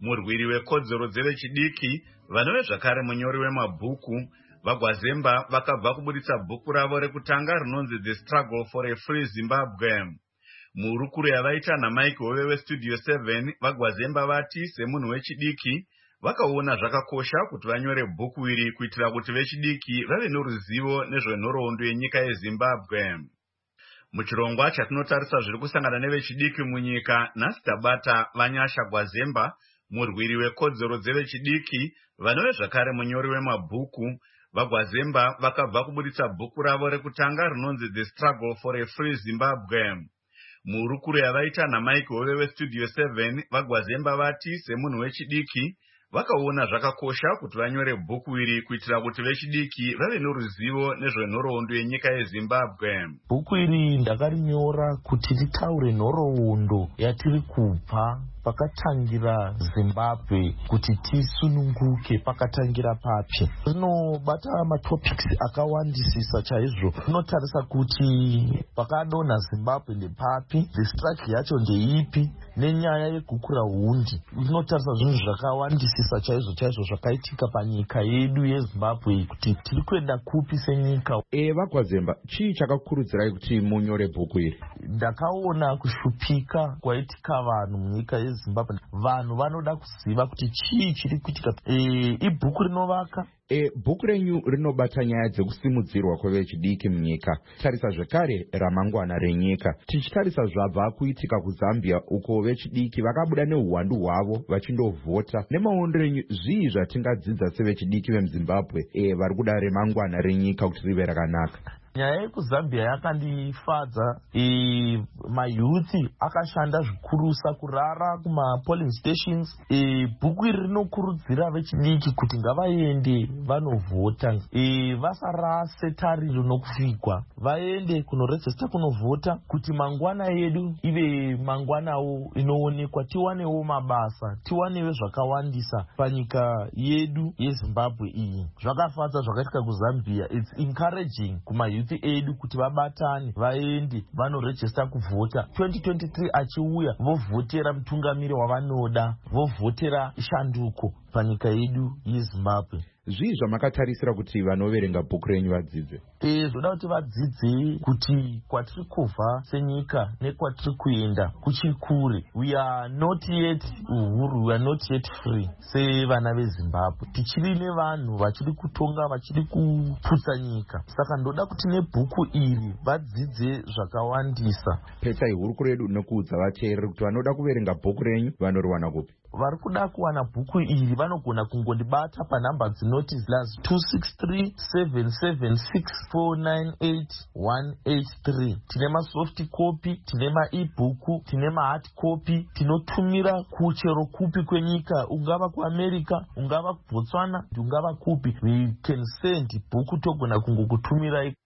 murwiri wekodzero dzevechidiki, vanove zvakare munyori wemabhuku, vaGwazemba vakabva kubuditsa bhuku ravo rekutanga rinonzi The Struggle for a Free Zimbabwe. Murukuru yavaita naMike Hove weStudio seven, vaGwazemba vati semunhu wechidiki vakaona zvakakosha kuti vanyore bhuku iri kuitira kuti vechidiki vave noruzivo nezvenhoroondo yenyika yeZimbabwe. Muchirongwa chatinotarisa zviri kusangana nevechidiki munyika, nhasi tabata Vanyasha Gwazemba, murwiri wekodzero dzevechidiki, vanove zvakare munyori wemabhuku. VaGwazemba vakabva kubuditsa bhuku ravo rekutanga rinonzi The Struggle for a Free Zimbabwe. Murukuru yavaita naMike Hove weStudio seven, vaGwazemba vati semunhu wechidiki vakaona zvakakosha kuti vanyore bhuku iri kuitira kuti vechidiki vave noruzivo nezvenhoroondo yenyika yeZimbabwe. Bhuku iri ndakarinyora kuti ritaure nhoroondo yatiri kubva pakatangira Zimbabwe kuti tisununguke pakatangira papi. Rinobata matopics akawandisisa chaizvo. Rinotarisa kuti pakadonha Zimbabwe ndepapi, the strike yacho ndeipi, nenyaya yekukura hundi. Rinotarisa zvinhu zvakawandisisa chaizvo chaizvo zvakaitika panyika yedu yeZimbabwe kuti tiri kuenda kupi senyika. E vaGwazemba, chii chakakurudzirai kuti munyore bhuku iri? Ndakaona kushupika kwaitika vanhu munyika yeZimbabwe. Vanhu vanoda kuziva kuti chii chiri kuitika. E, ibhuku rinovaka. E, bhuku renyu rinobata nyaya dzekusimudzirwa kwevechidiki munyika. Tarisa zvekare ramangwana renyika. Tichitarisa zvabva kuitika kuZambia uko vechidiki vakabuda neuhwandu hwavo vachindovhota. Nemaondero enyu, zvii zvatingadzidza sevechidiki vemuZimbabwe e, vari kuda remangwana renyika kuti rive rakanaka? Nyaya yekuZambia yakandifadza. E, mayuthi akashanda zvikurusa kurara kuma-polling stations. E, bhuku iri rinokurudzira vechidiki kuti ngavaende vanovhota. E, vasarase tariro nokufikwa. Vaende kunorejista kunovhota kuti mangwana yedu ive mangwanawo inoonekwa. Tiwanewo mabasa, tiwanewo zvakawandisa panyika yedu yeZimbabwe iyi. Zvakafadza zvakaitika kuZambia. It's encouraging kumayuthi edu kuti vabatane vaende vanorejista kuvhota. twenty twenty-three achiuya vovhotera mutungamiri wavanoda, vovhotera shanduko panyika yedu yeZimbabwe. Zvii zvamakatarisira kuti vanoverenga bhuku renyu vadzidze? E, zvoda kuti vadzidze kuti kwatiri kubva senyika nekwatiri kuenda kuchiri kure. We are not yet uhuru, we are not yet free sevana veZimbabwe. Tichiri nevanhu vachiri kutonga, vachiri kuputsa nyika. Saka ndoda kuti nebhuku iri vadzidze zvakawandisa. Petsai hurukuro yedu nekuudza vateereri kuti vanoda kuverenga bhuku renyu vanoriwana kupi? Vari kuda kuwana bhuku iri vanogona kungondibata panhamba dzinoti plus two six three seven seven six four nine eight one eight three. Tine masoft copy, tine maebhuku, tine mahard copy. Tinotumira kuchero kupi kwenyika, ungava kuAmerica, ungava kuBotswana, ungava kupi. We can send bhuku togona kungokutumirai.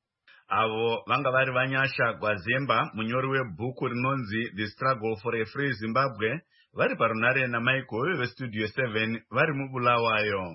Avo vanga vari Vanyasha Gwazemba, munyori webhuku rinonzi The Struggle for a Free Zimbabwe, vari parunare naMike Hove veStudio seven, vari muBulawayo.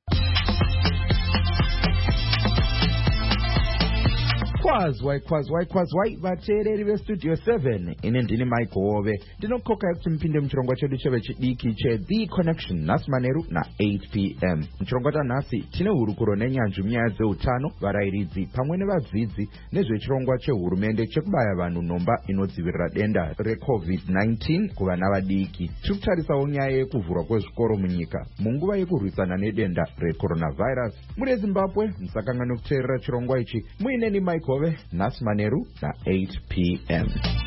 Kwazwai kwazwai kwazwai vateereri veStudio seven, ine ndini Mike Hove. Ndinokokai kuti mupinde muchirongwa chedu chevechidiki cheThe Connection nhasi manheru na-eight p m. Muchirongwa chanhasi tine hurukuro nenyanzvi munyaya dzeutano, varairidzi pamwe nevadzidzi nezvechirongwa chehurumende chekubaya vanhu nhomba inodzivirira denda recovid nineteen kuvana vadiki. Tiri kutarisawo nyaya yekuvhurwa kwezvikoro munyika munguva yekurwisana nedenda recoronavirus. Muri Zimbabwe musakanganwe kuteerera chirongwa ichi muineni Mike Hove nhasi manheru na-eight p m.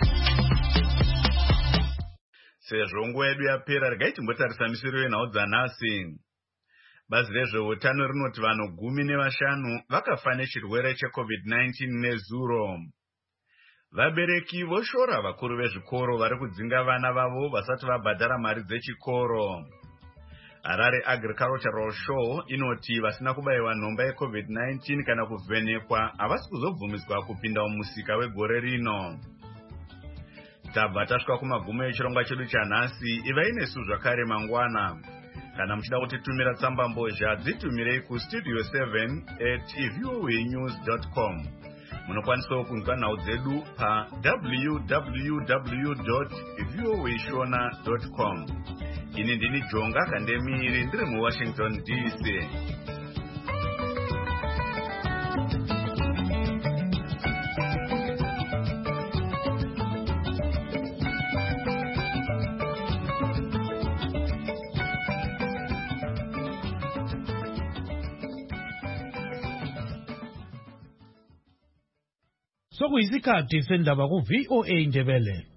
Sezvo nguva yedu yapera, regai timbotarisa misoro yenhau dzanhasi. Bazi rezveutano rinoti vanhu gumi nevashanu vakafa nechirwere checovid nineteen nezuro. Vabereki voshora vakuru vezvikoro vari kudzinga vana vavo vasati vabhadhara mari dzechikoro. Harare Agricultural Show inoti vasina kubayiwa nhomba yecovid nineteen kana kuvhenekwa havasi kuzobvumidzwa kupinda mumusika wegore rino. Tabva tasvika kumagumo echirongwa chedu chanhasi. Ivai nesu zvakare mangwana. Kana muchida kutitumira tsamba mbozha, dzitumirei kustudio seven at voanews dot com. Munokwanisawo kunzwa nhau dzedu pa w w w dot voashona dot com. ini ndini Jonga Kandemiri ndiri muWashington D C. Sokuyisikhathi sendaba ku V O A Ndebele.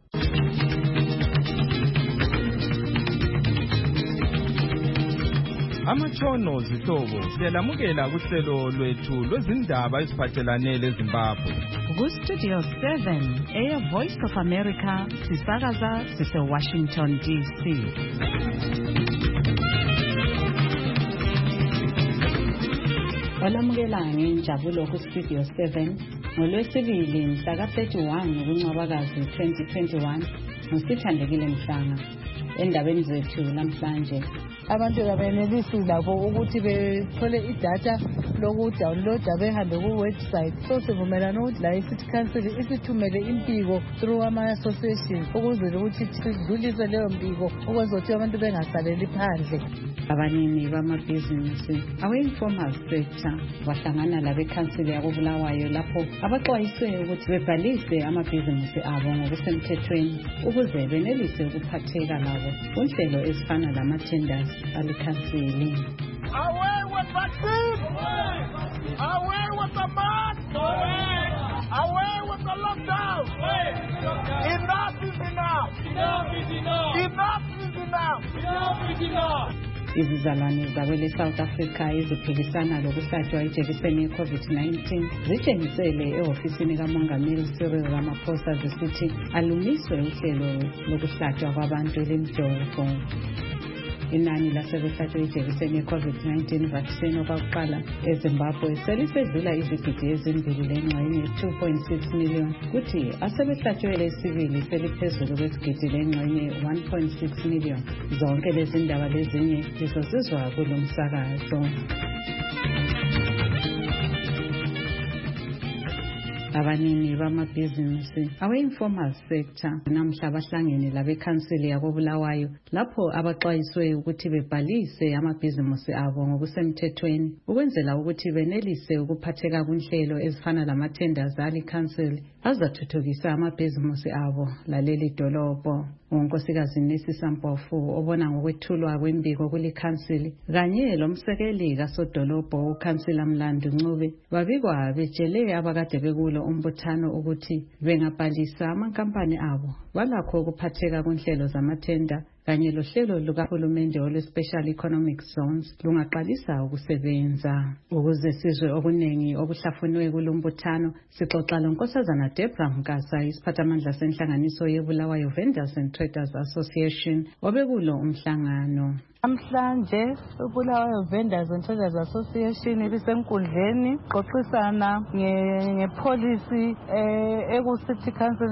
Amatshono zihlobo siyalamukela kuhlelo lwethu lwezindaba eziphathelane leZimbabwe. Ku Studio seven, Air Voice of America, sisakaza sise Washington D C. Walamukela ngenjabulo ku Studio seven ngolwesibili mhla ka thirty-one kuNcwabakazi twenty twenty-one ngosithandekile Mhlanga. Endabeni zethu namhlanje abantu abenelisi labo ukuthi bethole idatha lokudownloada behambe ku-website. So sivumelana ukuthi la i-City Council isithumele impiko through ama-association ukuze ukuthi sidlulise leyo mpiko ukwenza ukuthi abantu bengasaleli phandle. Abanini bamabhizinisi awe-informal sector bahlangana labekhansili yakubulawayo lapho abaxwayiswe ukuthi bebhalise amabhizinisi abo ngokusemthethweni ukuze benelise ukuphatheka labo kunhlelo ezifana lama-tenders alikhansili. Away with vaccine! Away with the mask! Away with the lockdown! Enough is enough! Enough is enough! Enough is enough! Enough is enough! Izizalwane zakwele South Africa eziphikisana lokuhlatshwa ijekiseni ye-COVID nineteen zitshengisele ehofisini kaMongameli Cyril Ramaphosa zisithi alumiswe uhlelo lokuhlatshwa kwabantu lemjovo. Inani lasebehlatshwe ijekiseni ye-COVID nineteen vaccine okwakuqala eZimbabwe selisedlula izigidi ezimbili lengxenye two point six million kuthi asebehlatshwe lesibili seliphezulu kwesigidi lengxenye one point six million. Zonke lezi ndaba lezinye zizozizwa kulo msakazo. Abanini bamabhizinisi awe-informal sector namhla bahlangene labekhansili yakobulawayo lapho abaxwayiswe ukuthi bebhalise amabhizinisi abo ngokusemthethweni ukwenzela ukuthi benelise ukuphatheka kunhlelo ezifana lama-tenders alikhansili azathuthukisa amabhizinisi abo laleli dolobho. Unkosikazi Nesi Sampofu obona ngokwethulwa kwembiko kulikhansili kanye lomsekeli kasodolobho ukhansila Mlando Ncube babikwa betshele abakade bekulo umbuthano ukuthi bengabhalisa amankampani abo balakho ukuphatheka kunhlelo zamathenda kanye lohlelo lukahulumende olwe-Special Economic Zones lungaqalisa ukusebenza. Ukuze sizwe okuningi okuhlafunwe kulombuthano sixoxa lonkosazana Debra Mkasa isiphathamandla senhlanganiso yeBulawayo Vendors and Traders Association obekulo umhlangano. Namhlanje uBulawayo Vendors and Traders Association ibisenkundleni xoxisana ngepolicy eku-City Council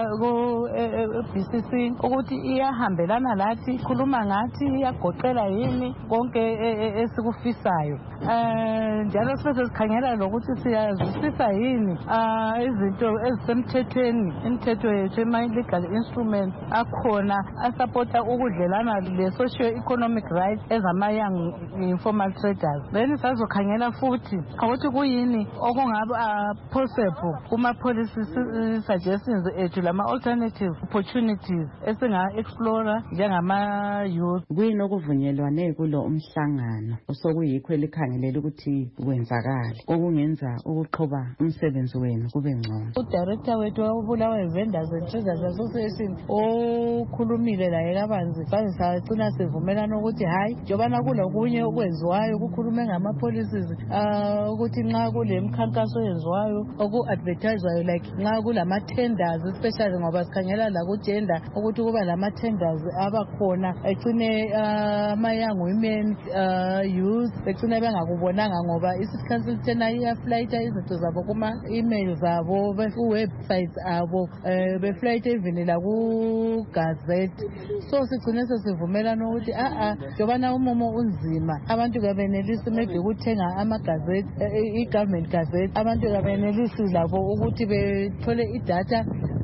ku-B C C ukuthi iyahambelana lathi khuluma ngathi iyagoqela yini konke esikufisayo. Njalo sibe sikhangela lokuthi siyazwisisa yini izinto ezisemthethweni imithetho yethu ema-legal instruments akhona asupporta ukudlelana le-socio-economic rights ezama-young informal traders. Then sazokhangela futhi ukuthi kuyini okungaba possible kuma-policy suggestions ethu lama-alternative opportunities esinga-explora njengama-youth. Kuyini okuvunyelwane kulo umhlangano osokuyikho elikhangelela ukuthi kwenzakale okungenza ukuqhuba umsebenzi wenu kube ngcono? Udirector wethu wabulawayo Vendors and Traders Association okhulumile laye kabanzi saze sagcina sivumelana ukuthi hayi njobana kulokunye okwenziwayo kukhulume ngama-policies ukuthi nxa kule mkhankaso yenziwayo oku-advertisewayo like nxa kulama-tenders especially ngoba sikhangela lakugender ukuthi kuba lama-tenders abakhona ecine ama-young women youth becine bengakubonanga ngoba i-City Council tena iyaflayitha izinto zabo kuma-email zabo ku-websites abo beflayitha even laku-gazette. So sigcine sesivumelana ukuthi a-a njobana umumo unzima abantu kabenelisi maybe ukuthenga amagazette i-government gazette abantu kabenelisi labo ukuthi bethole idatha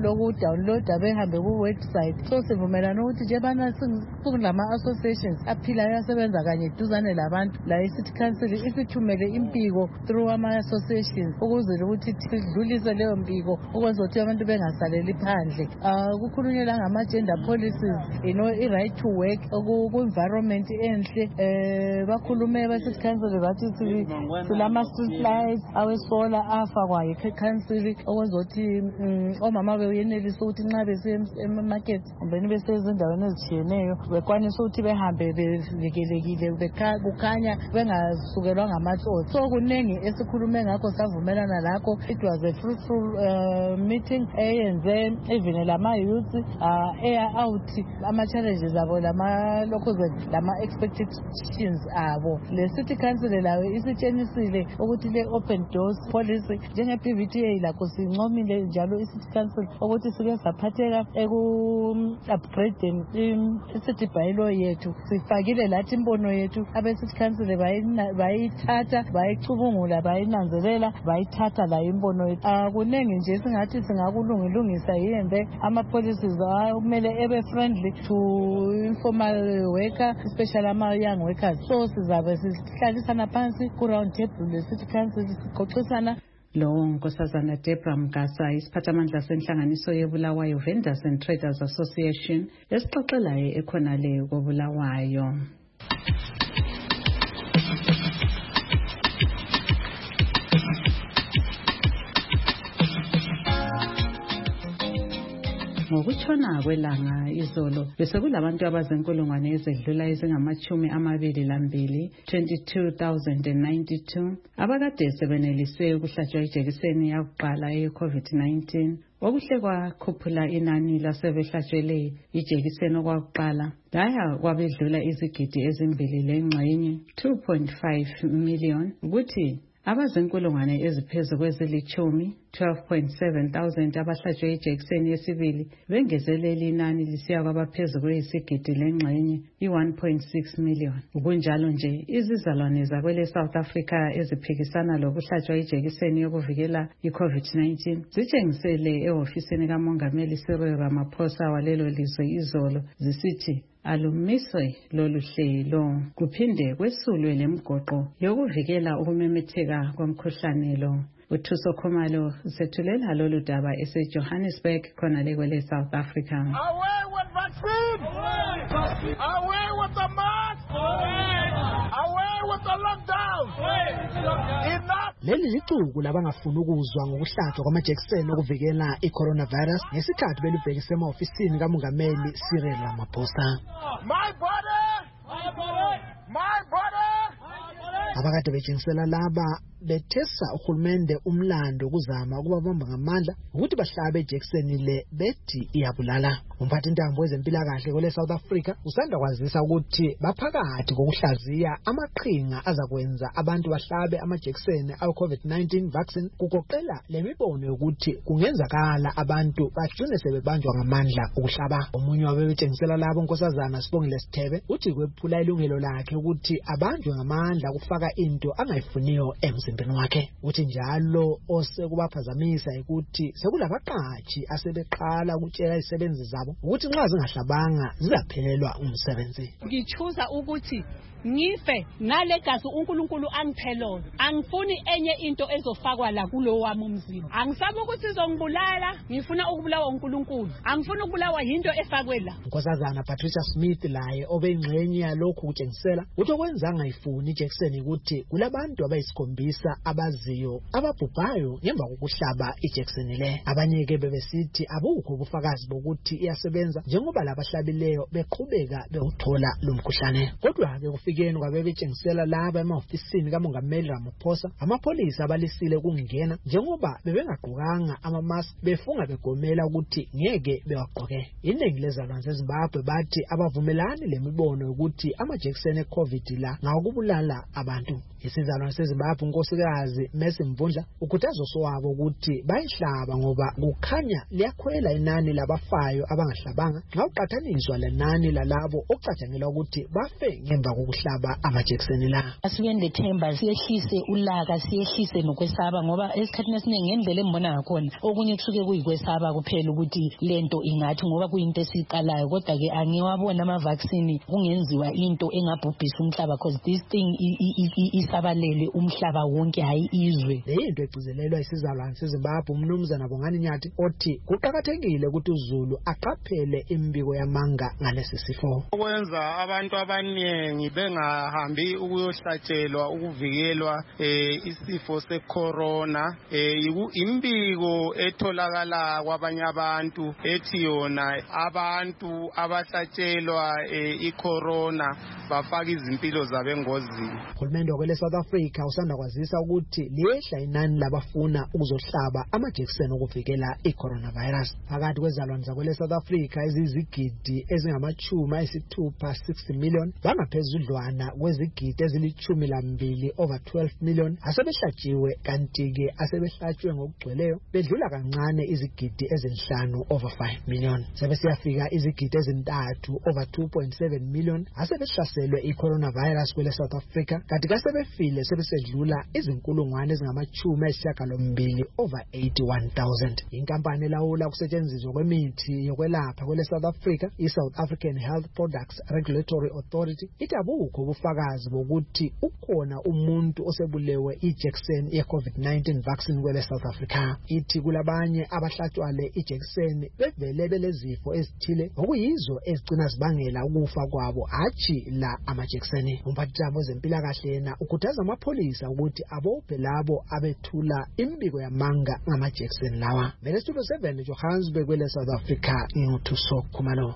lokudownloada behambe ku-website. So sivumelana ukuthi njebana kulama associations aphilayo asebenza kanye duzane labantu la i-City Council isithumele impiko through ama-associations ukuze ukuthi sidlulise leyo mpiko ukwenza ukuthi abantu bengasaleli phandle. Kukhulunywe la ngama-gender policies, you know, i-right to work, ku-environment enhle. Bakhulume ba-City Council bathi silama-street lights awesola afakwa yi-council okwenza ukuthi omama beyenelisa ukuthi nxa bese-market kumbe besezindaweni ezitshiyeneyo bekwanisa ukuthi behambe bevikelekile kukhanya bengasukelwa ngamatsotsi. So kunengi esikhulume ngakho savumelana lakho. It was a fruitful uh, meeting eyenze even lama-youth uh, air out ama-challenges abo lama-expectations abo. Le City Council layo isitshenisile ukuthi le-open doors policy njenge-P V T A lakho sincomile njalo i-City Council ukuthi sike saphatheka eku-upgrading i-city bylaw yethu. Sifakile lathi imbono yethu abe-City Council bayithatha bayicubungula bayinanzelela bayithatha la imbono yethu. Kunengi nje singathi singakulungilungisa yenze ama-policies kumele ebe-friendly to informal worker, especially ama-young workers. So sizabe sihlalisana phansi ku-round table le-City Council sixoxisana. Lo Nkosazana Deborah Mgasa isiphathamandla senhlanganiso yeBulawayo Vendors and Traders Association esixoxelayo ekhonale koBulawayo. Ngokutshona kwelanga izolo bese kulabantu abazenkulungwane ezedlula ezingamachumi amabili lambili twenty-two thousand ninety-two abakade sebenelise ukuhlatshwa ijekiseni yakuqala ye-COVID nineteen. Okuhle kwakhuphula inani lasebehlatshwele ijekiseni okwakuqala laya kwabedlula izigidi ezimbili lengxenye two point five million ukuthi abazenkulungwane eziphezulu kwezilichumi twelve point seven thousand abahlatshwe ijekiseni yesibili bengezelela inani lisiya kwabaphezulu kweyisigidi lengxenye i-one point six million. Kunjalo nje izizalwane zakwele South Africa eziphikisana lokuhlatshwa ijekiseni yokuvikela i-COVID nineteen zitshengisele ehofisini kaMongameli Cyril Ramaphosa walelo lizwe izolo zisithi alumiswe lolu hlelo kuphinde kwesulwe lemigoqo yokuvikela ukumemetheka komkhuhlane lo. Uthuso Khumalo sethulela lolu daba eseJohannesburg khonale kwele South Africa. Away with vaccine! Away, Away with the mask! Away, Away with the lockdown! Enough! Leli licungu labangafuna ukuzwa ngokuhlatshwa kwamajekiseni okuvikela i-coronavirus ngesikhathi belibhekise ema-ofisini kaMongameli Cyril Ramaphosa. My body! My body! My body! Abakade betshengisela laba bethesa uhulumende umlando ukuzama ukubabamba ngamandla ukuthi bahlabe ijekiseni le bethi iyabulala. Umphathintambo wezempilakahle kwele South Africa usanda kwazisa ukuthi baphakathi kokuhlaziya amaqhinga azakwenza abantu bahlabe amajekiseni awe-COVID nineteen vaccine kugoqela lemibono yokuthi kungenzakala abantu bajune sebebanjwa ngamandla ukuhlaba. Omunye wabebetshengisela labo Nkosazana Sibongile Sithebe uthi kwephula ilungelo lakhe ukuthi abanjwe ngamandla kufaka into angayifuniyo emzimbeni wakhe. Uthi njalo osekubaphazamisa ukuthi sekulabaqhashi asebeqala ukutshela izisebenzi zabo ukuthi nxa zingahlabanga zizaphelelwa umsebenzi. Ngichuza ukuthi ngife nalegazi uNkulunkulu angiphelona. Angifuni enye into ezofakwa la kulo wami umzimba. Angisaba ukuthi izongibulala, ngifuna ukubulawa uNkulunkulu. Angifuni ukubulawa into efakwe la. Nkosazana Patricia Smith laye obengxenye yalokhu kutshengisela ukuthi okwenzanga ifuni ijekiseni ukuthi kulabantu abayisikhombisa abaziyo ababhubhayo ngemva kokuhlaba ijekiseni le. Abanye ke bebesithi abukho ubufakazi bokuthi iyasebenza njengoba labahlabileyo beqhubeka bewuthola lo mkhuhlane. Kodwa ke kufikeni kwabebetshengisela laba ema-ofisini kaMongameli Ramaphosa amapolisa abalisile ukungena njengoba bebengagqokanga ama-mask befunga begomela ukuthi ngeke bewagqoke. Iningi lezalwane zeZimbabwe bathi abavumelani lemibono yokuthi amajekiseni e-COVID la ngawokubulala abantu. abantu. Isizalwane seZimbabwe unkosikazi Mercy Mvundla ukhuthaza osowabo ukuthi bayihlaba ngoba kukhanya liyakhwela inani labafayo abangahlabanga nxa uqathaniswa lenani lalabo okucatshangelwa ukuthi bafe ngemva kokuhlaba amajekiseni la. Asike lethemba siyehlise ulaka siyehlise nokwesaba ngoba esikhathini esiningi ngendlela embona ngakhona okunye kusuke kuyikwesaba kuphela ukuthi lento ingathi ngoba kuyinto esiqalayo kodwa ke angiwabona ama vaccine kungenziwa into engabhubhisa umhlaba because this thing isabalele umhlaba wonke hayi izwe. Le into egcizelelwa isizalwane seZimbabwe umnumzana Bongani Nyathi othi kuqhakathekile ukuthi uZulu aqaphele imbiko yamanga ngalesi sifo. Ukwenza abantu abaningi bengahambi ukuyohlatshelwa ukuvikelwa eh, isifo secorona eh, imbiko etholakala kwabanye abantu ethi yona abantu abahlatshelwa eh, icorona bafaka izimpilo zabo engozini. Uhulumende wakwele South Africa usanda kwazisa ukuthi liyehla inani labafuna ukuzohlaba amajekiseni okuvikela i-coronavirus. Phakathi kwezalwane zakwele South Africa ezizigidi ezingamachumi ayisithupha sixty million bangaphezudlwana kwezigidi ezilichumi lambili over twelve million asebehlatshiwe kanti-ke asebehlatshwe ngokugcweleyo bedlula kancane izigidi ezinhlanu over five million. Sebesiyafika izigidi ezintathu over two point seven million asebehlaselwe i-coronavirus kwele South Africa kanti kasebefile sebesedlula izinkulungwane ezingamachumi ayisishiyagalombili over eighty-one thousand. Inkampani elawula ukusetshenziswa kwemithi yokwelapha kwele South Africa i-South African Health Products Regulatory Authority ithi abukho ubufakazi bokuthi ukhona umuntu osebulewe ijekiseni ye-COVID nineteen vaccine kwele South Africa. Ithi kulabanye abahlatshwa le ijekiseni bevele belezifo ezithile okuyizo ezigcina zibangela ukufa kwabo hatshi la amajekiseni. Umphathiswa wezempilakahle yena ukhuthaza amapholisa ukuthi abophe labo abethula imbiko yamanga ngamajekiseni lawa. Studio seven Johannesburg kwele South Africa nguthuso Khumalo.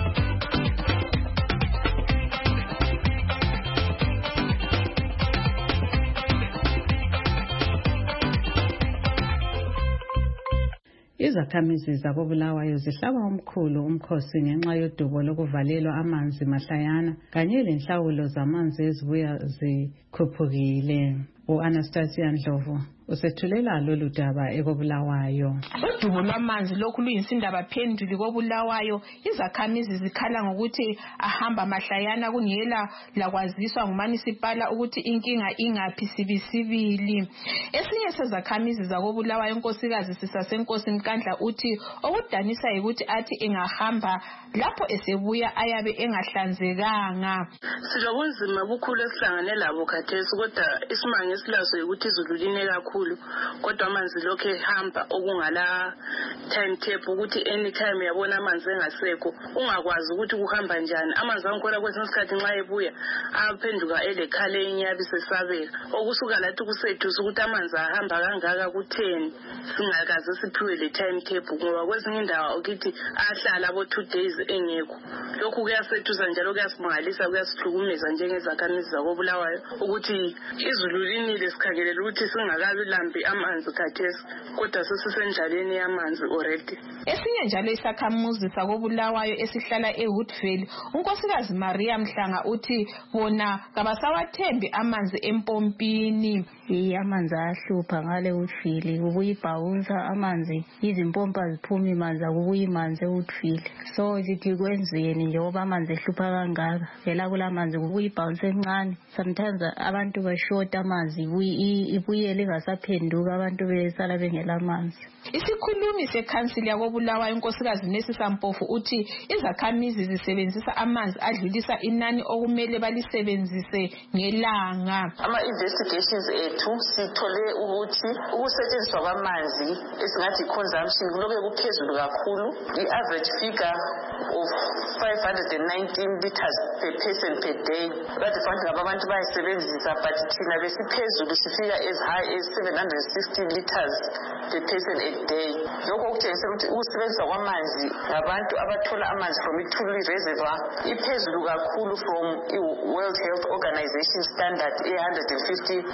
Izakhamizi zakoBulawayo zihlaba omkhulu umkhosi ngenxa yodubo lokuvalelwa amanzi mahlayana kanye lenhlawulo zamanzi ezibuya zikhuphukile. U-Anastasia Ndlovu usethulela lolu daba ekoBulawayo. Udubo lwamanzi lokhu luyisindaba phenduli koBulawayo. Izakhamizi zikhala ngokuthi ahamba mahlayana kungela lakwaziswa ngumanisipala ukuthi inkinga ingaphi sibisibili. Esinye sezakhamizi zakoBulawayo unkosikazi Sisasenkosi Mkandla uthi okudanisa ukuthi athi engahamba lapho esebuya ayabe engahlanzekanga. Sijobunzima bukhulu esihlangane labo khathesi kodwa isimanga esilaso ukuthi izulu line kakhulu kodwa amanzi lokho ehamba okungala timetable ukuthi anytime yabona amanzi engasekho ungakwazi ukuthi kuhamba njani. Amanzi angikhona kwesinye isikhathi nxa ebuya aphenduka elekhala enyabi sesabeka okusuka lathi kusethusa ukuthi amanzi ahamba kangaka kutheni singakaze siphiwe le timetable ngoba kwezinye indawo ukuthi ahlala abo two days engekho. Lokhu kuyasethusa njalo kuyasimangalisa kuyasihlukumeza njengezakhamizi zakoBulawayo ukuthi izulu linile sikhangelela ukuthi singakabi lambi amanzi khathesi kodwa sesisendlaleni yamanzi already. Esinye njalo isakhamuzi sakoBulawayo esihlala eWoodville unkosikazi Maria Mhlanga uthi bona kabasawathembi amanzi empompini. Amanzi ahlupha ngale Woodville kubuya ibhawunsa amanzi izimpompa ziphuma imanzi akubuya imanzi eWoodville. So sithi kwenzeni njengoba amanzi ehlupha kangaka vela kulamanzi kubuya ibhawunsa encane. Sometimes abantu bashota amanzi ibuyele ingasaphenduka abantu besala bengela amanzi. Isikhulumi sekhansili yakoBulawayo unkosikazi Nesisa Mpofu uthi izakhamizi zisebenzisa amanzi adlulisa inani okumele balisebenzise ngelanga. Ama investigations ethu sithole ukuthi ukusetshenziswa kwamanzi esingathi consumption kulobe kuphezulu kakhulu. The average figure of five hundred nineteen liters per person per day. Kade fanele abantu bayisebenzisa but thina besiphezulu sifika as high as seven hundred sixty liters per person a day. Lokho kutshengisa ukuthi ukusebenzisa kwamanzi ngabantu abathola amanzi from iThuli Reservoir iphezulu kakhulu from World Health Organization standard one hundred fifty liters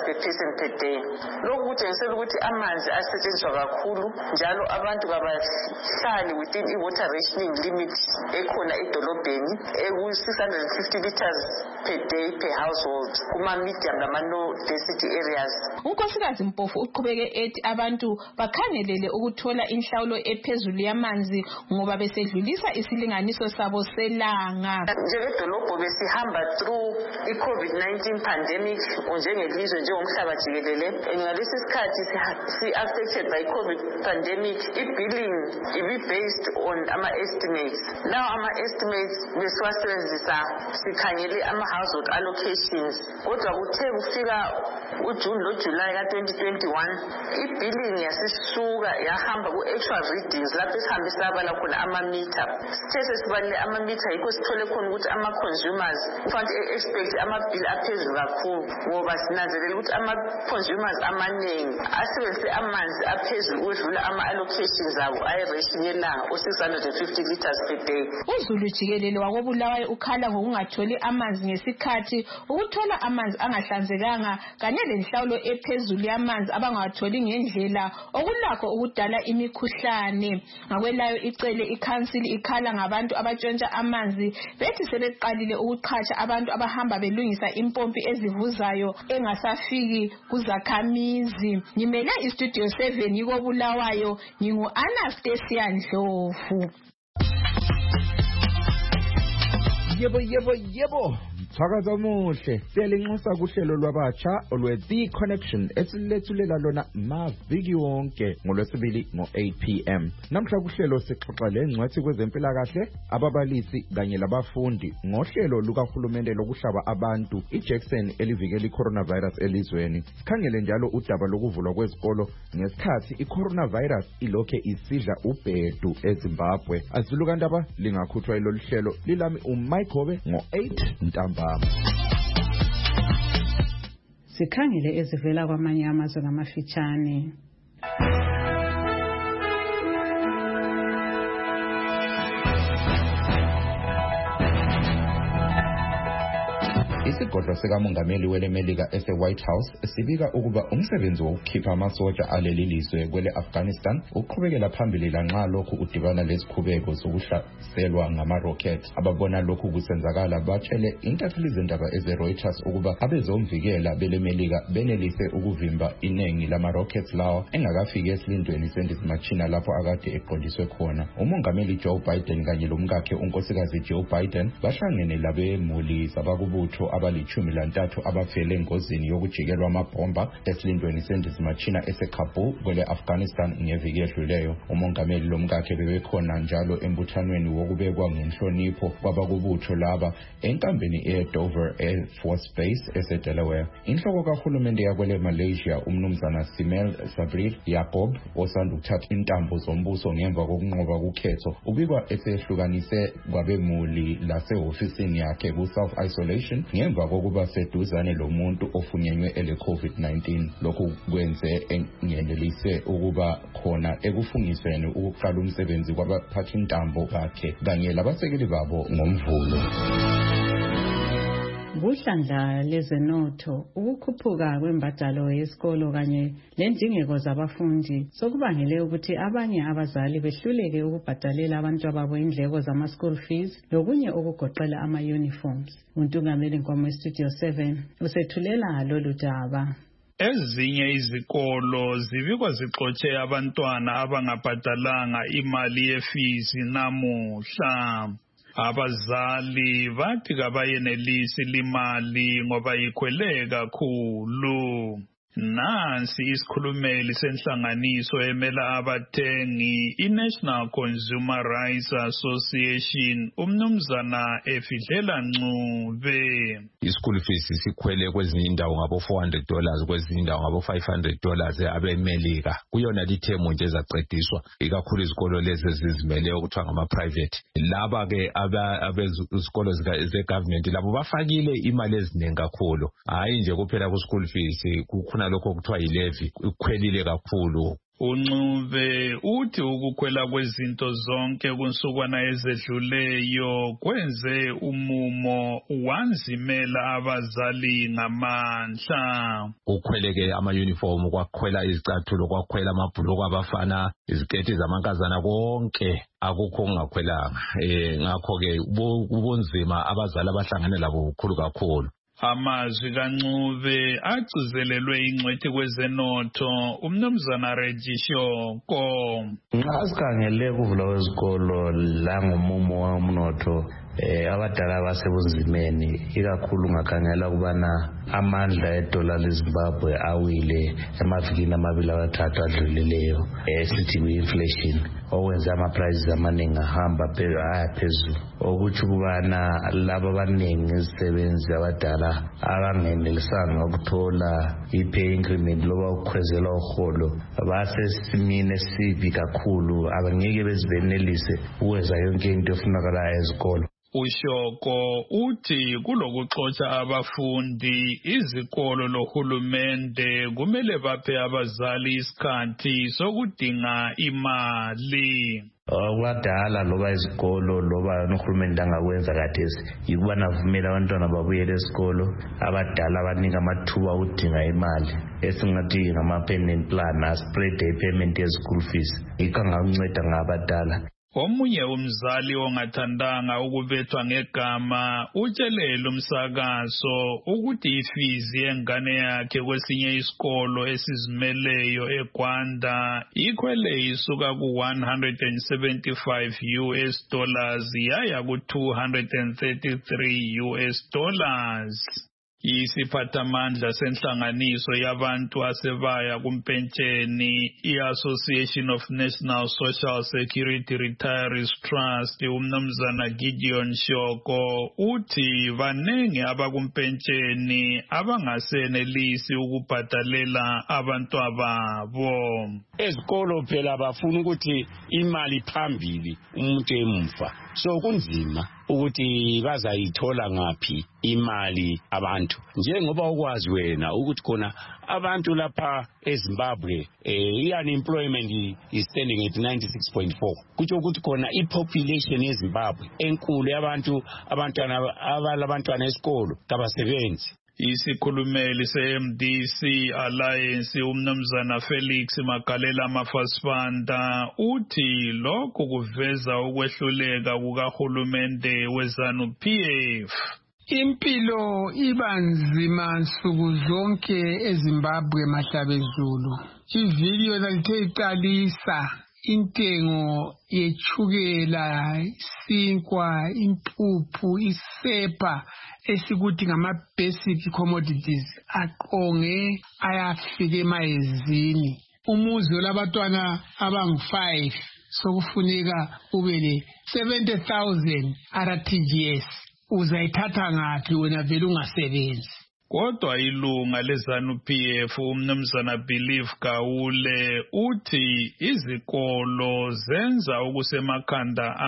per person per day. Lokhu kutshengisela ukuthi amanzi asetshenziswa kakhulu njalo abantu kabahlali within i-water rationing limit ekhona edolobheni eku-six hundred fifty liters per day per household kuma-medium lama-low density areas. unkosikazi Mpofu uqhubeke ethi abantu bakhangelele ukuthola inhlawulo ephezulu yamanzi ngoba besedlulisa isilinganiso sabo selanga. Njengedolobho besihamba through i-COVID nineteen pandemic njengelizwe njengomhlaba jikelele, ngalesi sikhathi si-affected by COVID pandemic, i-billing ibi-based on ama-estimates. Now ama-estimates besiwasebenzisa sikhangele ama-household allocations, kodwa kuthe kufika uJune loJuly ka-twenty twenty-one i-billing yasisuka yahamba ku-actual readings lapho esihambe sabala khona ama-meter. Sithe sesibalile ama-meter yikho sithole khona ukuthi ama-consumers kufanele e-expect ama-bill aphezulu kakhulu ngoba sinanzelela ukuthi ama-consumers amaningi asebenzise amanzi aphezulu ukwedlula ama-allocations abo ayi-ration yelanga o-six hundred fifty liters per day. uZulu jikelele wakobulawayo ukhala ngokungatholi amanzi ngesikhathi, ukuthola amanzi angahlanzekanga kanye lenhlawulo ephezulu yamanzi abangawatholi ngendlela okulakho ukudala imikhuhlane. Ngakwelayo icele ikhansili ikhala ngabantu abatshontsha amanzi bethi sebeqalile ukuqhatsha abantu abahamba belungisa impompi ezivuzayo engasafiki kuzakhamizi. Ngimele istudio seven yikobulawayo, ngingu Anastasia Ndlovu. Yebo yebo yebo. Mthakazo omuhle siyalinxusa kuhlelo lwabatsha olwe The Connection esilethulela lona maviki wonke ngolwesibili ngo-eight p m Namhla kuhlelo sixoxa lengcwethi kwezempilakahle, ababalisi kanye labafundi ngohlelo lukahulumende lokuhlaba abantu iJackson elivikela i-coronavirus elizweni. Khangele njalo udaba lokuvulwa kwezikolo ngesikhathi i-coronavirus ilokhe isidla ubhedu eZimbabwe. Azilukandaba lingakhuthwa ilolu hlelo lilami uMike ngo-eight ntamba. Sikhangele ezivela kwamanye amazwe ngamafitshane. Isigodlo sikamongameli welemelika ese-White House sibika ukuba umsebenzi wokukhipha amasotsha aleli lizwe kwele Afghanistan uqhubekela phambili lanxa lokhu udibana lezikhubeko zokuhlaselwa ngama-rocket. Ababona lokhu kusenzakala batshele intatheli zendaba eze-Reuters ukuba abezomvikela belemelika benelise ukuvimba iningi lama-rockets lawa engakafiki esilindweni sendizimachina lapho akade eqondiswe khona. Umongameli Joe Biden kanye lomkakhe unkosikazi Joe Biden bahlangene labemuli zabakubutho abalichumi lantathu abafele engozini yokujikelwa amabhomba esilindweni sendizimachina ese-Kabul kwele Afghanistan ngeviki edluleyo. Umongameli lomkakhe bebekhona njalo embuthanweni wokubekwa ngenhlonipho kwabakubutho laba enkambeni eDover Air Force Base ese-Delaware. Inhloko kahulumende yakwele Malaysia umnumzana Simel Sabri Yaakob osanda ukuthatha intambo zombuso ngemva kokunqoba kukhetho ubikwa esehlukanise kwabemuli lasehofisini yakhe ku-self isolation ngemva kokuba seduzane lomuntu ofunyenywe ele COVID nineteen. Lokhu kwenze engenelise ukuba khona ekufungisweni ukuqala umsebenzi kwabaphathi intambo bakhe kanye labasekeli babo ngomvulo. Kuhlandla lezenotho, ukukhuphuka kwembadalo yesikolo kanye lendingeko zabafundi sokubangele ukuthi abanye abazali behluleke ukubhadalela abantu ababo indleko zama-school fees lokunye okugoqela ama-uniforms. Untungameli Nkomo Studio seven usethulela lolu daba. Ezinye izikolo zibikwa zixotshe abantwana abangabhadalanga imali yefizi namuhla. Abazali bathi kabayenelisi limali ngoba ikhwele kakhulu. Nansi isikhulumeli senhlanganiso emela abathengi iNational Consumer Rights Association umnumzana Efidlela Ncube. Ischool fees sikhwele kwezinye indawo ngabo four hundred dollars kwezinye indawo ngabo five hundred dollars abemelika. Kuyona lithemo nje ezacediswa ikakhulu izikolo lezi ezizimele okuthiwa ngama private. Laba ke abezikolo ze-government labo bafakile imali eziningi kakhulu. Hayi nje kuphela ku school fees kukhona lokho kuthiwa yi-levy ikhwelile kakhulu. uNcube uthi ukukhwela kwezinto zonke kunsukwana ezedluleyo kwenze umumo wanzimela abazali ngamandla. Ukhweleke ama-uniform, kwakhwela izicathulo, kwakhwela amabhuloko abafana, iziketi zamankazana, konke akukho ongakhwelanga. Eh ngakho-ke ubunzima abazali abahlangane labo bukhulu kakhulu. Amazwi kaNcube agcizelelwe ingcwethi kwezenotho umnumzana Regishoko. Nxa sikhangele kuvula kwezikolo la ngomumo womnotho eh abadala basebunzimeni, ikakhulu ngakhangela kubana amandla edola leZimbabwe awile emavikini amabili abathathu adlulileyo, esithi ku-inflation, okwenza ama-prices amaningi ahamba aya phezulu, okuthi kubana laba abaningi izisebenzi abadala abangenelisanga ukuthola i-pay increment loba ukukhwezela uholo basesimini esibi kakhulu, abangeke bezibenelise ukwenza yonke into efunakalayo ezikolo. Ushoko uthi kulokuxotsha abafundi, izikolo lohulumende kumele baphe abazali isikhathi sokudinga imali. Okwadala loba izikolo loba nohulumende angakwenza khathesi yikubana avumela abantwana babuyele esikolo, abadala abanika amathuba okudinga imali esingathi ngama-payment plan, aspread i-payment ye-school fees, yikho angakunceda ngabadala. Omunye umzali ongathandanga ukubethwa ngegama utshelele umsakazo ukuthi ifizi yengane yakhe kwesinye isikolo esizimeleyo eGwanda ikhwele isuka ku one hundred seventy-five U S dollars yaya ku two hundred thirty-three U S dollars. Isiphathamandla senhlanganiso yabantu asebaya kumpentsheni i-Association of National Social Security Retirees Trust umnumzana Gideon Shoko uthi banengi abakumpentsheni abangasenelisi ukubhadalela abantwababo. Ezikolo phela bafuna ukuthi imali phambili umuntu emfa, so kunzima ukuthi bazayithola ngaphi imali abantu, njengoba ukwazi wena ukuthi khona abantu lapha eZimbabwe eh unemployment is standing at ninety-six point four, kutsho ukuthi khona ipopulation yeZimbabwe enkulu yabantu abantwana abalabantwana esikolo kabasebenzi. Isikhulumeli se-M D C Alliance umnumzana Felix Magalela Mafasibanda uthi lokhu kuveza ukwehluleka kukahulumende weZANU-P F. Impilo ibanzima nsuku zonke eZimbabwe mahlabezulu. Ivideo lalithe iqalisa intengo yechukela, sinkwa, impuphu, isepa esikuthi ngama-basic commodities aqonge ayafika emayezini. Umuzi olabantwana abangu-five sokufuneka ube le seventy thousand R T G S. Uzayithatha ngaphi wena vele ungasebenzi? Kodwa ilunga leZANU-P F umnumzana Believe Gawule uthi izikolo zenza okusemakhanda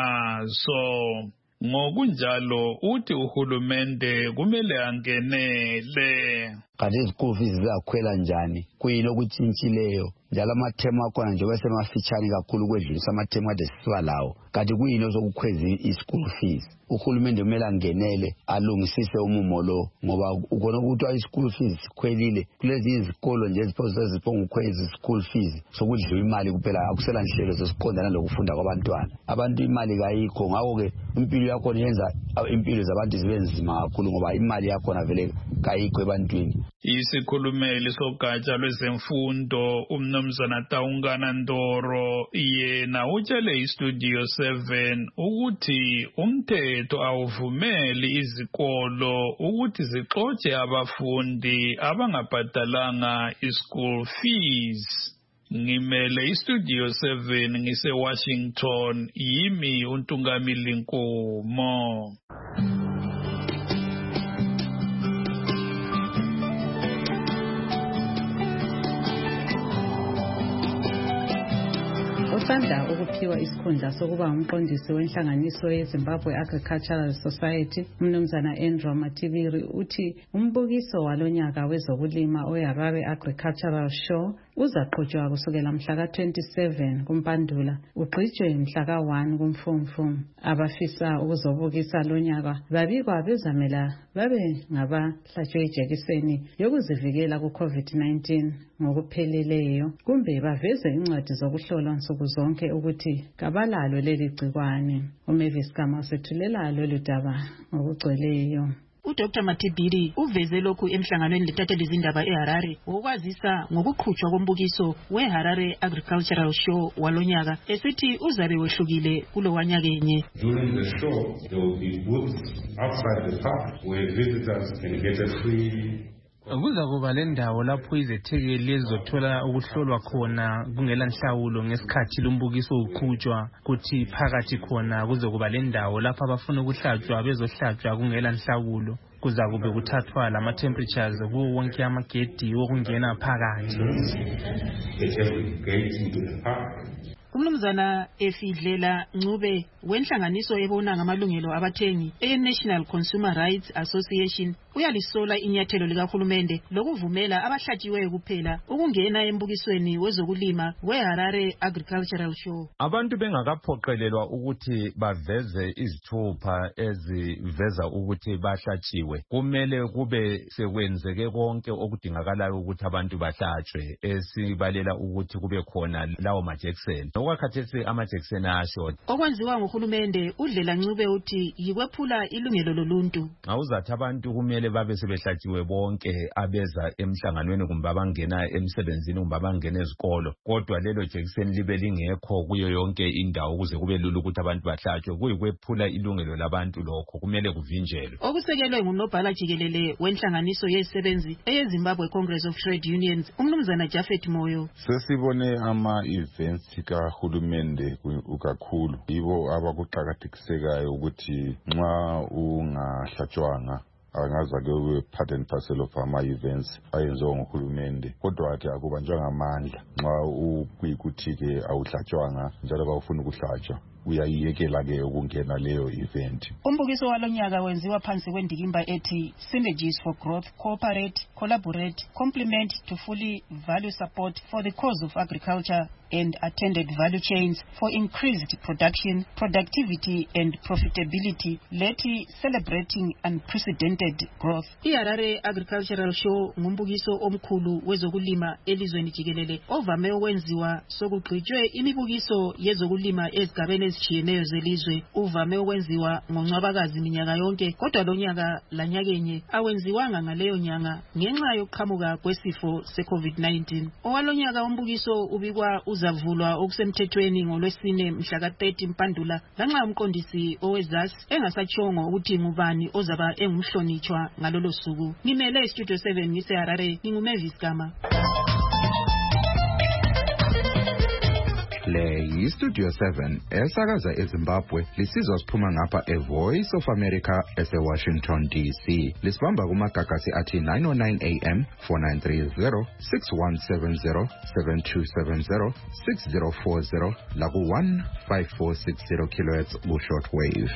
azo. Ngokunjalo uthi uhulumende kumele angenele. Kanti izikolo fees ziyakhwela njani? Kuyilo kutshintshileyo. Njalo amathemu akhona njengoba semafitshane kakhulu kwedlulisa amathemu ade sisiba lawo. Kanti kuyilo zokukhweza i-school fees. Uhulumende kumele angenele alungisise umumo lo, ngoba ukona ukuthi i-school fees sikhwelile kulezi izikolo nje eziphosa ziphonga ukukhweza i-school fees sokudliwa imali kuphela, akusela nhlelo zosiqondana lokufunda kwabantwana. Abantu imali kayikho, ngakho-ke impilo yakhona yenza impilo zabantu zibe nzima kakhulu ngoba imali yakhona vele kayikho ebantwini. Isikhulumeli sogatsha lwezemfundo umnumzana Taungana Ndoro yena utshele iStudio seven ukuthi umthetho awuvumeli izikolo ukuthi zixotshe abafundi abangabhadalanga i-school fees. Ngimele iStudio seven ngise Washington, yimi uNtungamili Nkomo. Usanda ukuphiwa isikhundla sokuba umqondisi wenhlanganiso yeZimbabwe Agricultural Society, umnumzana Andrew Matibiri uthi umbukiso walonyaka wezokulima oHarare Agricultural Show uzaqhutshwa kusukela mhla ka twenty-seven kuMpandula ugqitshwe mhla ka one kuMfumfu. Abafisa ukuzobukisa lonyaka babikwa bezamela babe ngabahlatshwe ijekiseni yokuzivikela ku COVID nineteen ngokupheleleyo kumbe baveze incwadi zokuhlolwa nsuku zonke ukuthi kabalalo leli gcikwane. uMavis Gama usethulela lolu daba ngokugcweleyo. uDr Matibiri uveze lokhu emhlanganweni letateli izindaba eHarare wokwazisa ngokuqhutshwa kombukiso weHarare Agricultural Show walonyaka esithi uzabe wehlukile kulo wanyakenye. During the show there will be booths outside the park where visitors can get a free kuza kuba lendawo lapho izethekeli ezothola ukuhlolwa khona kungela nhlawulo ngesikhathi lumbukiso uqhutshwa kuthi phakathi khona kuzokuba lendawo lapho abafuna ukuhlatshwa bezohlatshwa kungela nhlawulo. Kuza kube kuthathwa lama temperatures kuwo wonke amagedi wokungena phakathi. Umnumzana Efidlela Ncube wenhlanganiso ebona ngamalungelo abathengi e-National Consumer Rights Association uyalisola inyathelo likahulumende lokuvumela abahlatshiweyo kuphela ukungena embukisweni wezokulima weHarare Agricultural Show. Abantu bengakaphoqelelwa ukuthi baveze izithupha eziveza ukuthi bahlatshiwe. Kumele kube sekwenzeke konke okudingakalayo ukuthi abantu bahlatshwe, esibalela ukuthi kube khona lawo majekiseni. Okwakhathesi amajekiseni ayashota. Okwenziwa nguhulumende uDlela Ncube uthi yikwephula ilungelo loluntu. Awuzathi abantu kumele babe sebehlatshiwe bonke abeza emhlanganweni kumbe abangena emsebenzini kumbe abangena ezikolo, kodwa lelo jekiseni libe lingekho kuyo yonke indawo ukuze kube lula ukuthi abantu bahlatshwe. Kuyikwephula ilungelo labantu, lokho kumele kuvinjelwe. Okusekelwe ngunobhala jikelele wenhlanganiso yezisebenzi eyeZimbabwe Congress of Trade Unions umnumzana Jafet Moyo. Sesibone ama events kahulumende ukakhulu yibo abakuqhakathekisekayo ukuthi nxa ungahlatshwanga angaza ke ube part and parcel of ama events ayenziwa nguhulumende, kodwa ke akubanjwa ngamandla nxa ukuyikuthi ke awuhlatshwanga njalo bawufuna ukuhlatshwa uyayiyekela ke ukungena leyo event. Umbukiso walonyaka wenziwa phansi kwendikimba ethi Synergies for Growth, Cooperate, Collaborate, Complement to Fully Value Support for the Cause of Agriculture and Attended Value Chains for Increased Production, Productivity and Profitability, leti Celebrating Unprecedented Growth. iHarare Agricultural Show ngumbukiso omkhulu wezokulima elizweni jikelele ovame ukwenziwa sokugqitshwe imibukiso yezokulima ezigabeni ezitshiyeneyo zelizwe. Uvame ukwenziwa ngoNcwabakazi minyaka yonke, kodwa lonyaka lanyakenye awenziwanga ngaleyo nyanga ngenxa yokuqhamuka kwesifo se-COVID nineteen. Owalonyaka umbukiso ubikwa uzavulwa okusemthethweni ngolwesine mhla ka thirty Mpandula, lanxa umqondisi owezasi engasatshongo ukuthi ngubani ozaba engumhlonitshwa ngalolo suku. Ngimele Studio seven ngiseHarare, nginguMavis Gama. Le yi-Studio seven esakaza eZimbabwe lisizwa siphuma ngapha e-Voice of America ese-Washington D C. Lisibamba kumagagasi athi nine oh nine A M, four nine three zero, six one seven zero, seven two seven zero, six zero four zero laku one five four six zero kilohertz ku-short wave.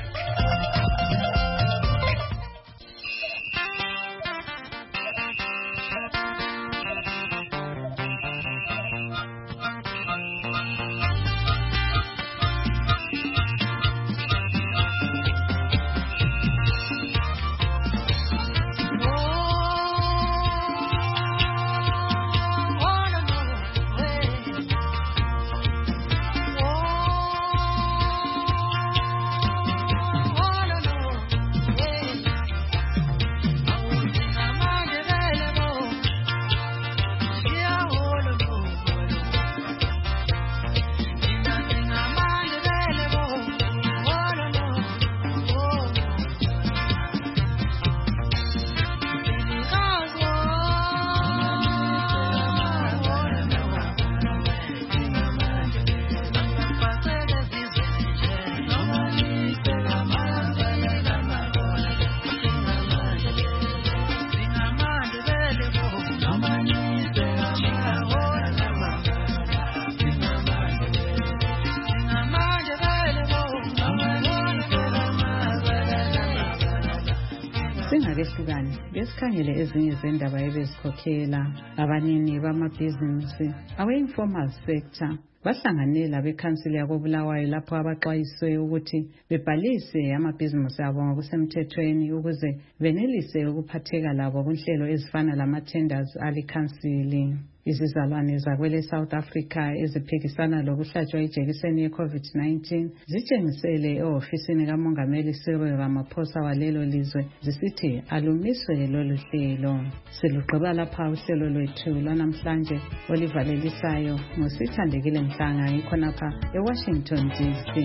kehlukane besikhangele ezinye zendaba ebezikhokhela abanini bamabhizinisi awe-informal sector bahlanganela bekhansili yakobulawayo lapho abaxwayiswe ukuthi bebhalise amabhizinisi abo ngokusemthethweni ukuze benelise ukuphatheka labo kunhlelo ezifana lama-tenders alikhansili. Izizalwane zakwele South Africa eziphikisana lokuhlatshwa ijekiseni ye-COVID nineteen zitshengisele ehofisini kamongameli Cyril Ramaphosa walelo lizwe zisithi alumiswe lolu hlelo. Silugqiba lapha uhlelo lwethu lwanamhlanje olivalelisayo ngosithandekile Mhlanga ikhonapha eWashington D C.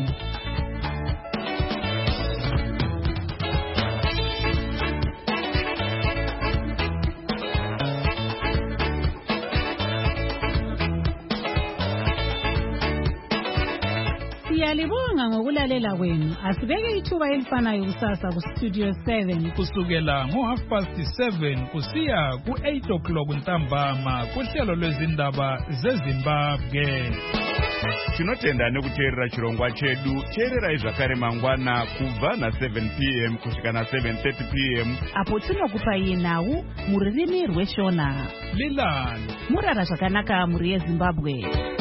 Siyalibonga ngokulalela kwenu. Asibeke ithuba elifanayo kusasa ku Studio seven kusukela ngo half past seven kusiya ku eight o'clock ntambama kuhlelo lwezindaba zeZimbabwe. Tinotenda nekuteerera chirongwa chedu. Teererai zvakare mangwana kubva na seven p m kusvika na seven thirty p m apo tinokupai nhau mururimi rweshona. Lilani Murara zvakanaka muri yeZimbabwe.